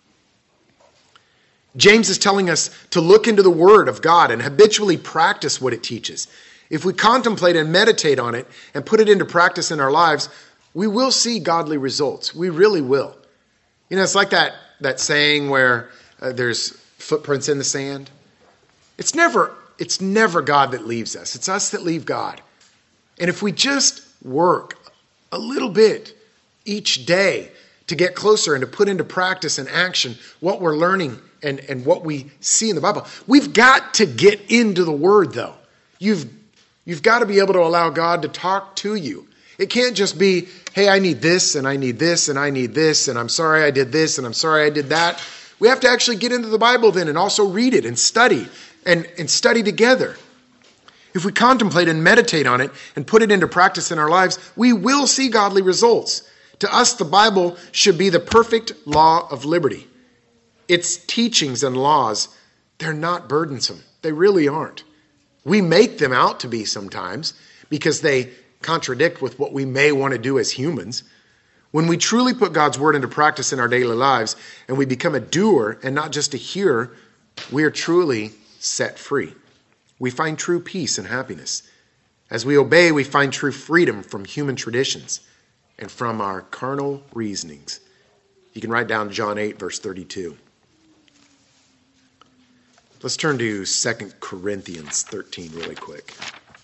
James is telling us to look into the Word of God and habitually practice what it teaches. If we contemplate and meditate on it and put it into practice in our lives, we will see godly results. We really will. You know, it's like that saying where there's footprints in the sand. It's never God that leaves us. It's us that leave God. And if we just work a little bit each day to get closer and to put into practice and action what we're learning and what we see in the Bible. We've got to get into the Word, though. You've got to be able to allow God to talk to you. It can't just be, hey, I need this, and I need this, and I need this, and I'm sorry I did this, and I'm sorry I did that. We have to actually get into the Bible then and also read it and study and study together. If we contemplate and meditate on it and put it into practice in our lives, we will see godly results. To us, the Bible should be the perfect law of liberty. Its teachings and laws, they're not burdensome. They really aren't. We make them out to be sometimes because they contradict with what we may want to do as humans. When we truly put God's word into practice in our daily lives and we become a doer and not just a hearer, we are truly set free. We find true peace and happiness. As we obey, we find true freedom from human traditions and from our carnal reasonings. You can write down John 8, verse 32. Let's turn to 2 Corinthians 13 really quick.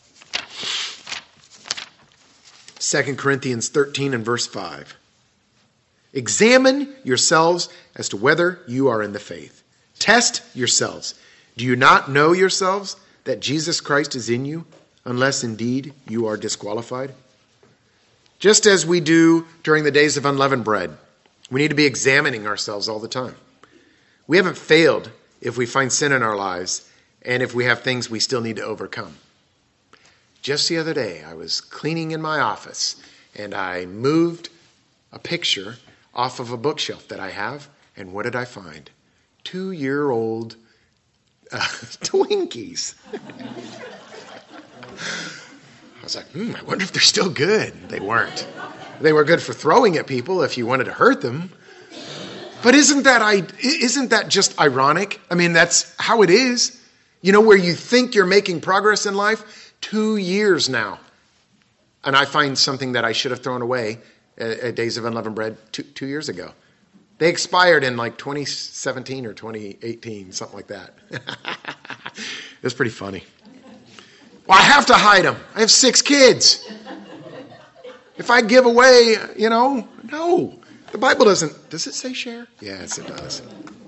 2 Corinthians 13 and verse 5. Examine yourselves as to whether you are in the faith. Test yourselves. Do you not know yourselves that Jesus Christ is in you, unless indeed you are disqualified? Just as we do during the days of unleavened bread, we need to be examining ourselves all the time. We haven't failed if we find sin in our lives and if we have things we still need to overcome. Just the other day, I was cleaning in my office and I moved a picture off of a bookshelf that I have, and what did I find? 2-year-old Twinkies. I was like, I wonder if they're still good. They weren't. They were good for throwing at people if you wanted to hurt them. But isn't that just ironic? I mean, that's how it is. You know, where you think you're making progress in life, 2 years now. And I find something that I should have thrown away at Days of Unleavened Bread 2 years ago. They expired in like 2017 or 2018, something like that. It was pretty funny. Well, I have to hide them. I have 6 kids. If I give away, no. The Bible doesn't. Does it say share? Yes, it does.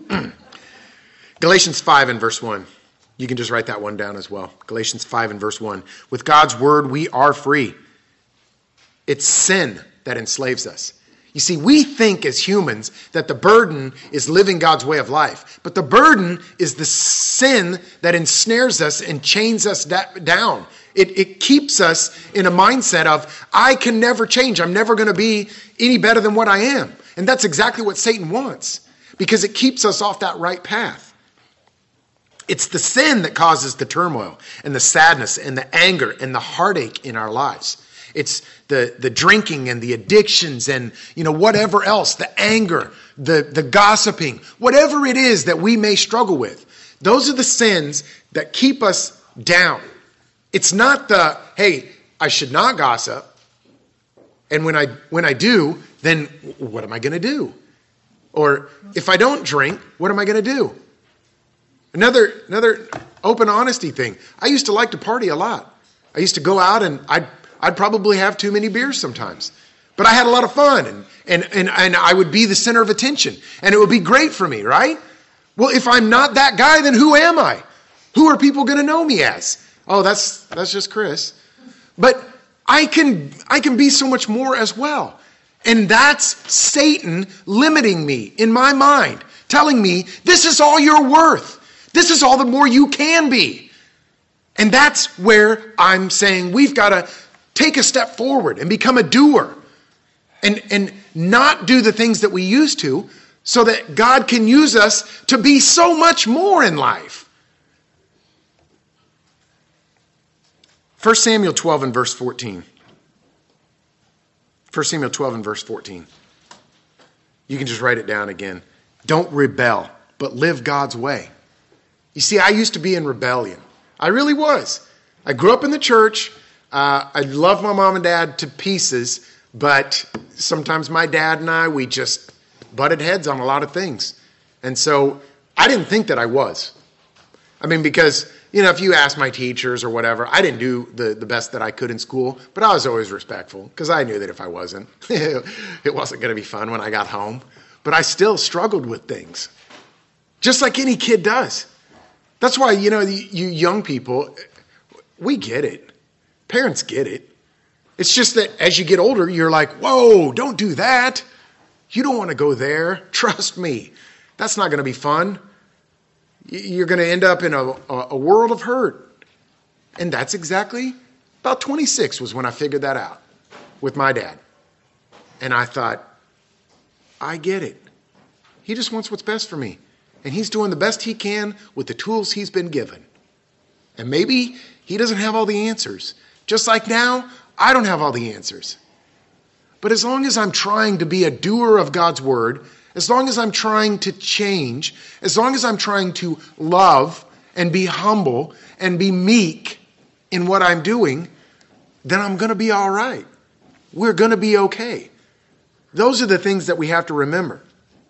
Galatians 5 and verse 1. You can just write that one down as well. Galatians 5 and verse 1. With God's word, we are free. It's sin that enslaves us. You see, we think as humans that the burden is living God's way of life. But the burden is the sin that ensnares us and chains us down. It keeps us in a mindset of, I can never change. I'm never going to be any better than what I am. And that's exactly what Satan wants, because it keeps us off that right path. It's the sin that causes the turmoil and the sadness and the anger and the heartache in our lives. It's the drinking and the addictions and, whatever else, the anger, the gossiping, whatever it is that we may struggle with. Those are the sins that keep us down. It's not the, hey, I should not gossip. And when I do, then what am I going to do? Or if I don't drink, what am I going to do? Another open honesty thing. I used to like to party a lot. I used to go out and I'd probably have too many beers sometimes. But I had a lot of fun and I would be the center of attention. And it would be great for me, right? Well, if I'm not that guy, then who am I? Who are people going to know me as? Oh, that's just Chris. But I can be so much more as well. And that's Satan limiting me in my mind, telling me this is all you're worth. This is all the more you can be. And that's where I'm saying we've got to take a step forward and become a doer and not do the things that we used to, so that God can use us to be so much more in life. 1 Samuel 12 and verse 14. 1 Samuel 12 and verse 14. You can just write it down again. Don't rebel, but live God's way. You see, I used to be in rebellion. I really was. I grew up in the church. I loved my mom and dad to pieces, but sometimes my dad and I, we just butted heads on a lot of things. And so I didn't think that I was. I mean, because, if you ask my teachers or whatever, I didn't do the best that I could in school, but I was always respectful because I knew that if I wasn't, it wasn't going to be fun when I got home. But I still struggled with things, just like any kid does. That's why, you young people, we get it. Parents get it. It's just that as you get older, you're like, whoa, don't do that. You don't want to go there. Trust me. That's not going to be fun. You're going to end up in a world of hurt. And that's exactly, about 26 was when I figured that out with my dad. And I thought, I get it. He just wants what's best for me. And he's doing the best he can with the tools he's been given. And maybe he doesn't have all the answers. Just like now, I don't have all the answers. But as long as I'm trying to be a doer of God's word, as long as I'm trying to change, as long as I'm trying to love and be humble and be meek in what I'm doing, then I'm going to be all right. We're going to be okay. Those are the things that we have to remember.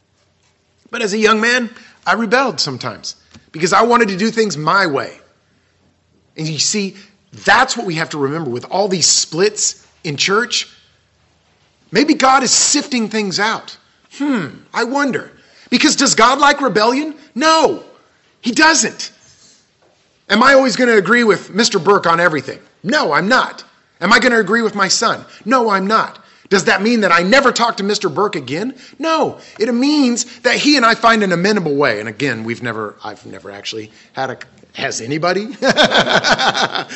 But as a young man, I rebelled sometimes because I wanted to do things my way. And you see, that's what we have to remember with all these splits in church. Maybe God is sifting things out. I wonder. Because does God like rebellion? No, he doesn't. Am I always going to agree with Mr. Burke on everything? No, I'm not. Am I going to agree with my son? No, I'm not. Does that mean that I never talk to Mr. Burke again? No, it means that he and I find an amenable way. And again, I've never actually has anybody? But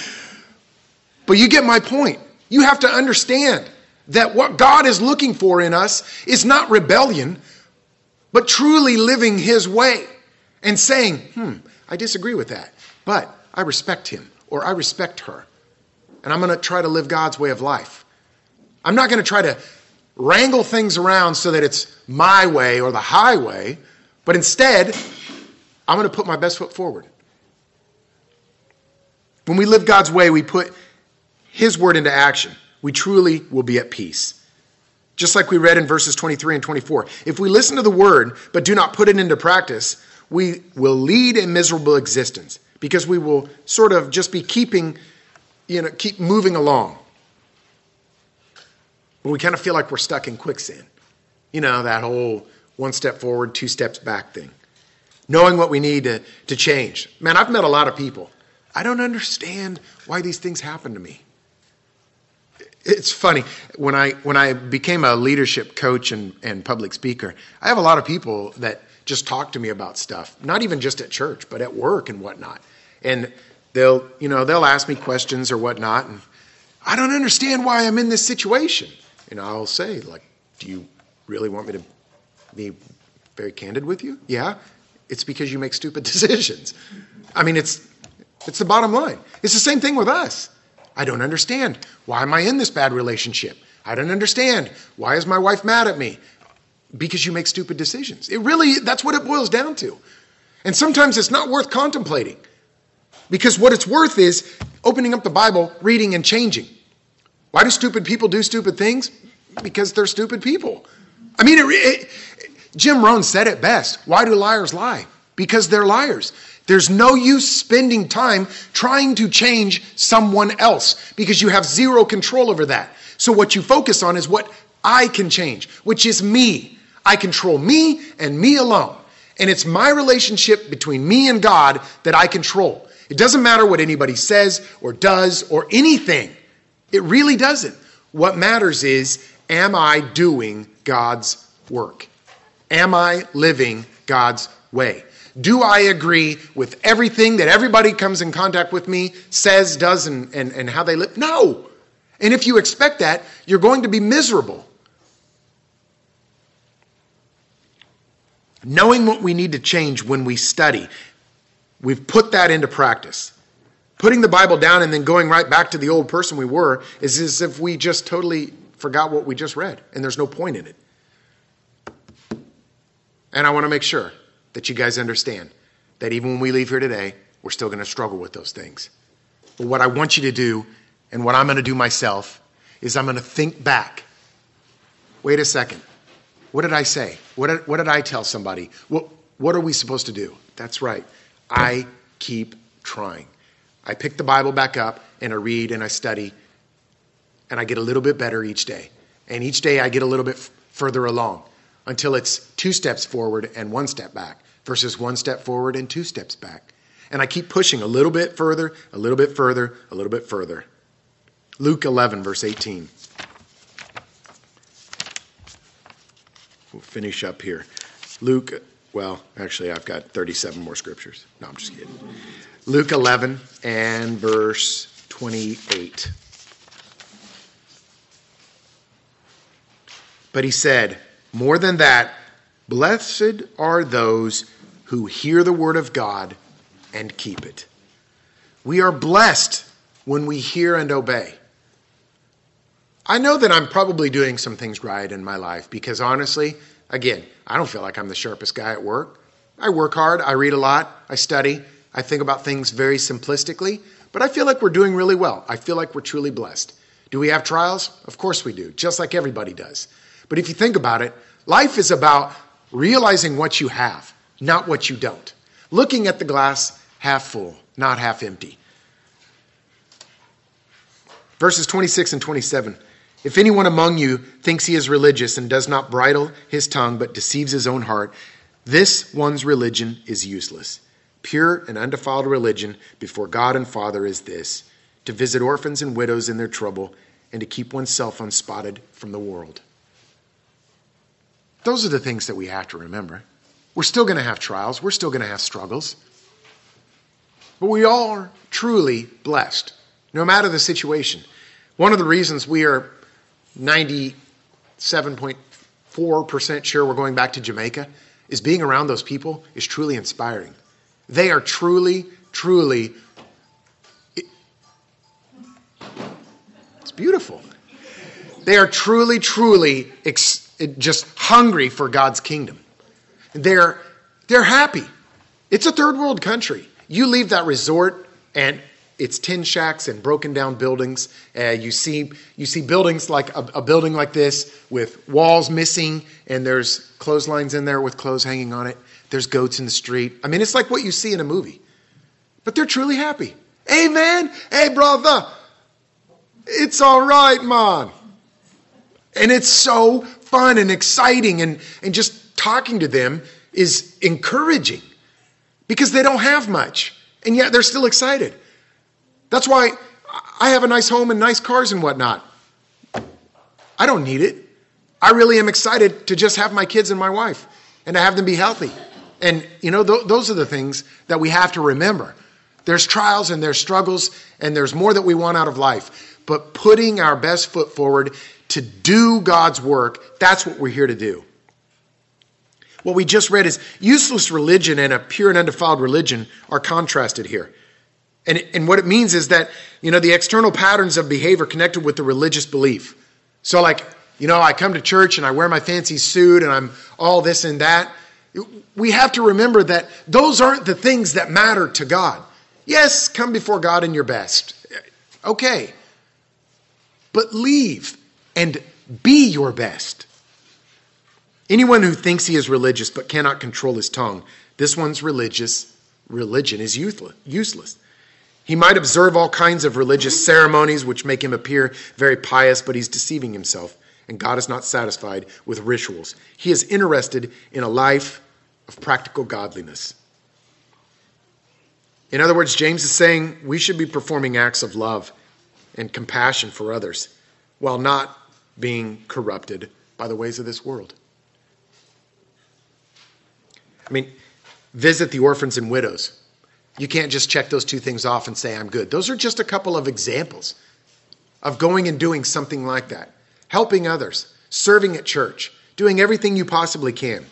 you get my point. You have to understand that what God is looking for in us is not rebellion, but truly living his way and saying, I disagree with that, but I respect him or I respect her. And I'm going to try to live God's way of life. I'm not going to try to wrangle things around so that it's my way or the highway, but instead, I'm going to put my best foot forward. When we live God's way, we put his word into action. We truly will be at peace. Just like we read in verses 23 and 24. If we listen to the word, but do not put it into practice, we will lead a miserable existence because we will sort of just be keep moving along. But we kind of feel like we're stuck in quicksand. That whole one step forward, two steps back thing. Knowing what we need to change. Man, I've met a lot of people. I don't understand why these things happen to me. It's funny, when I became a leadership coach and public speaker, I have a lot of people that just talk to me about stuff, not even just at church, but at work and whatnot. And they'll ask me questions or whatnot, and I don't understand why I'm in this situation. And I'll say, do you really want me to be very candid with you? Yeah, it's because you make stupid decisions. I mean, it's the bottom line. It's the same thing with us. I don't understand. Why am I in this bad relationship? I don't understand. Why is my wife mad at me? Because you make stupid decisions. That's what it boils down to. And sometimes it's not worth contemplating. Because what it's worth is opening up the Bible, reading, and changing. Why do stupid people do stupid things? Because they're stupid people. I mean, Jim Rohn said it best. Why do liars lie? Because they're liars. There's no use spending time trying to change someone else because you have zero control over that. So what you focus on is what I can change, which is me. I control me and me alone. And it's my relationship between me and God that I control. It doesn't matter what anybody says or does or anything. It really doesn't. What matters is, am I doing God's work? Am I living God's way? Do I agree with everything that everybody comes in contact with me, says, does, and how they live? No. And if you expect that, you're going to be miserable. Knowing what we need to change when we study, we've put that into practice. Putting the Bible down and then going right back to the old person we were is as if we just totally forgot what we just read, and there's no point in it. And I want to make sure that you guys understand that even when we leave here today, we're still going to struggle with those things. But what I want you to do, and what I'm going to do myself, is I'm going to think back. Wait a second. What did I say? What did I tell somebody? What are we supposed to do? That's right. I keep trying. I pick the Bible back up, and I read, and I study, and I get a little bit better each day. And each day I get a little bit further along until it's 2 steps forward and 1 step back versus 1 step forward and 2 steps back. And I keep pushing a little bit further, a little bit further, a little bit further. Luke 11, verse 18. We'll finish up here. Luke, well, actually, I've got 37 more scriptures. No, I'm just kidding. Luke 11 and verse 28. But he said, more than that, blessed are those who hear the word of God and keep it. We are blessed when we hear and obey. I know that I'm probably doing some things right in my life because honestly, again, I don't feel like I'm the sharpest guy at work. I work hard, I read a lot, I study, I think about things very simplistically, but I feel like we're doing really well. I feel like we're truly blessed. Do we have trials? Of course we do, just like everybody does. But if you think about it, life is about realizing what you have, not what you don't. Looking at the glass half full, not half empty. Verses 26 and 27. If anyone among you thinks he is religious and does not bridle his tongue but deceives his own heart, this one's religion is useless. Pure and undefiled religion before God and Father is this, to visit orphans and widows in their trouble and to keep oneself unspotted from the world. Those are the things that we have to remember. We're still going to have trials. We're still going to have struggles. But we all are truly blessed, no matter the situation. One of the reasons we are 97.4% sure we're going back to Jamaica is being around those people is truly inspiring. They are truly, it's beautiful. They are truly, just hungry for God's kingdom. They're happy. It's a third world country. You leave that resort and it's tin shacks and broken down buildings. You see buildings like a building like this with walls missing and there's clotheslines in there with clothes hanging on it. There's goats in the street. I mean, it's like what you see in a movie. But they're truly happy. Amen. Hey, brother. It's all right, man. And it's so fun and exciting and just talking to them is encouraging because they don't have much and yet they're still excited. That's why I have a nice home and nice cars and whatnot. I don't need it. I really am excited to just have my kids and my wife and to have them be healthy. And, those are the things that we have to remember. There's trials and there's struggles and there's more that we want out of life. But putting our best foot forward to do God's work, that's what we're here to do. What we just read is useless religion and a pure and undefiled religion are contrasted here. And what it means is that, the external patterns of behavior connected with the religious belief. So I come to church and I wear my fancy suit and I'm all this and that. We have to remember that those aren't the things that matter to God. Yes, come before God in your best. Okay. But leave and be your best. Anyone who thinks he is religious but cannot control his tongue, this one's religion is useless. He might observe all kinds of religious ceremonies which make him appear very pious, but he's deceiving himself, and God is not satisfied with rituals. He is interested in a life of practical godliness. In other words, James is saying we should be performing acts of love and compassion for others while not being corrupted by the ways of this world. I mean, visit the orphans and widows. You can't just check those two things off and say, I'm good. Those are just a couple of examples of going and doing something like that. Helping others, serving at church, doing everything you possibly can.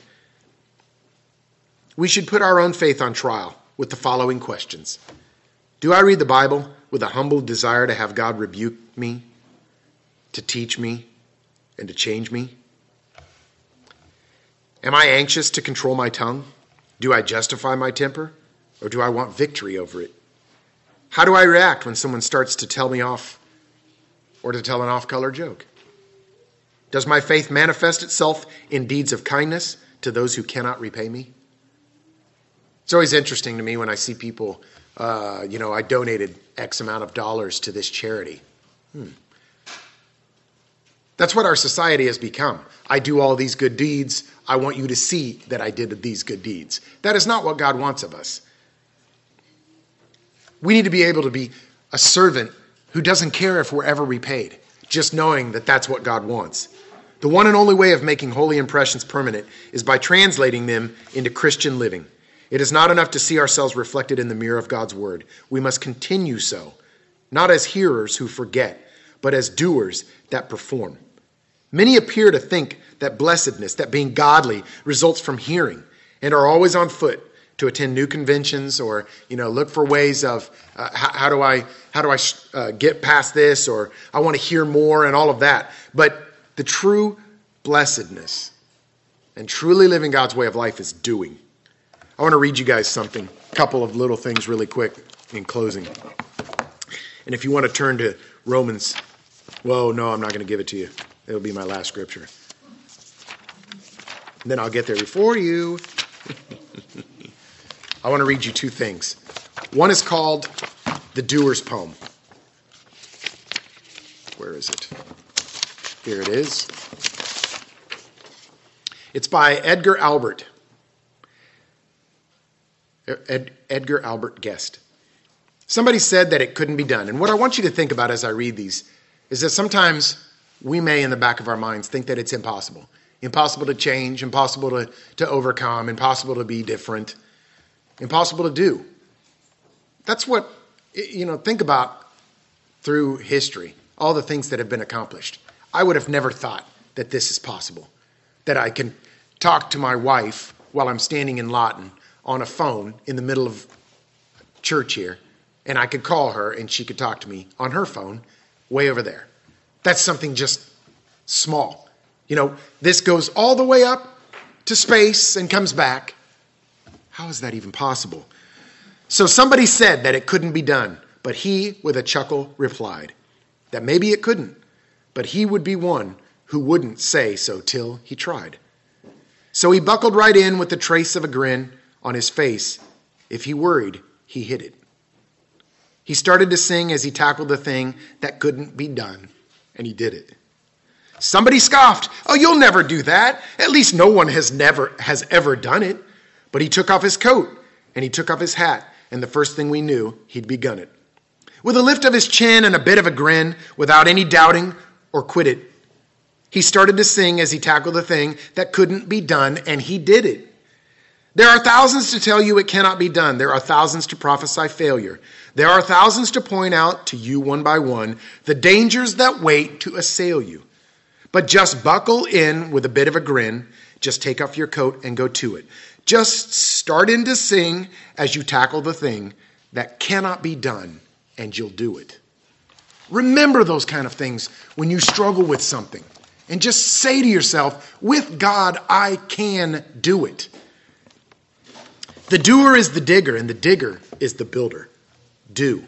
We should put our own faith on trial with the following questions. Do I read the Bible with a humble desire to have God rebuke me, to teach me, and to change me? Am I anxious to control my tongue? Do I justify my temper, or do I want victory over it? How do I react when someone starts to tell me off or to tell an off-color joke? Does my faith manifest itself in deeds of kindness to those who cannot repay me? It's always interesting to me when I see people, I donated X amount of dollars to this charity. That's what our society has become. I do all these good deeds. I want you to see that I did these good deeds. That is not what God wants of us. We need to be able to be a servant who doesn't care if we're ever repaid, just knowing that that's what God wants. The one and only way of making holy impressions permanent is by translating them into Christian living. It is not enough to see ourselves reflected in the mirror of God's word. We must continue so, not as hearers who forget, but as doers that perform. Many appear to think that blessedness, that being godly, results from hearing and are always on foot to attend new conventions or, look for ways of how do I get past this, or I want to hear more and all of that. But the true blessedness and truly living God's way of life is doing. I want to read you guys something, a couple of little things really quick in closing. And if you want to turn to Romans, I'm not going to give it to you. It'll be my last scripture. And then I'll get there before you. I want to read you two things. One is called The Doer's Poem. Where is it? Here it is. It's by Edgar Albert. Edgar Albert Guest. Somebody said that it couldn't be done. And what I want you to think about as I read these is that sometimes we may, in the back of our minds, think that it's impossible. Impossible to change, impossible to overcome, impossible to be different, impossible to do. That's what, think about through history, all the things that have been accomplished. I would have never thought that this is possible, that I can talk to my wife while I'm standing in Lawton on a phone in the middle of church here, and I could call her and she could talk to me on her phone way over there. That's something just small. This goes all the way up to space and comes back. How is that even possible? So somebody said that it couldn't be done, but he, with a chuckle, replied that maybe it couldn't, but he would be one who wouldn't say so till he tried. So he buckled right in with the trace of a grin on his face. If he worried, he hid it. He started to sing as he tackled the thing that couldn't be done, and he did it. Somebody scoffed, "Oh, you'll never do that. At least no one has ever done it." But he took off his coat, and he took off his hat, and the first thing we knew, he'd begun it. With a lift of his chin and a bit of a grin, without any doubting or quit it, he started to sing as he tackled the thing that couldn't be done, and he did it. There are thousands to tell you it cannot be done. There are thousands to prophesy failure. There are thousands to point out to you one by one the dangers that wait to assail you. But just buckle in with a bit of a grin. Just take off your coat and go to it. Just start in to sing as you tackle the thing that cannot be done, and you'll do it. Remember those kind of things when you struggle with something. And just say to yourself, with God, I can do it. The doer is the digger, and the digger is the builder. Do.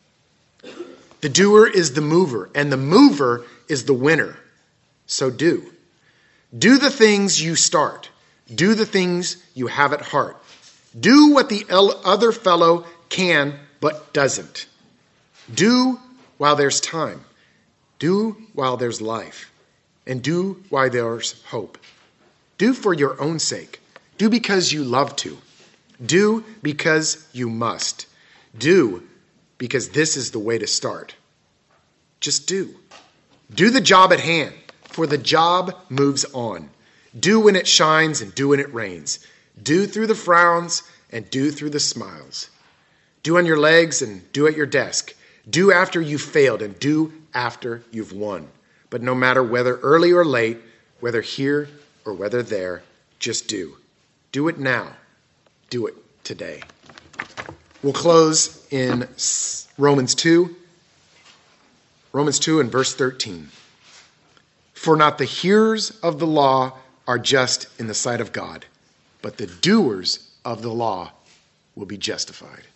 The doer is the mover, and the mover is the winner. So do. Do the things you start. Do the things you have at heart. Do what the other fellow can but doesn't. Do while there's time. Do while there's life. And do while there's hope. Do for your own sake. Do because you love to. Do because you must. Do, because this is the way to start. Just do. Do the job at hand, for the job moves on. Do when it shines and do when it rains. Do through the frowns and do through the smiles. Do on your legs and do at your desk. Do after you've failed and do after you've won. But no matter whether early or late, whether here or whether there, just do. Do it now. Do it today. We'll close in Romans 2 and verse 13. For not the hearers of the law are just in the sight of God, but the doers of the law will be justified.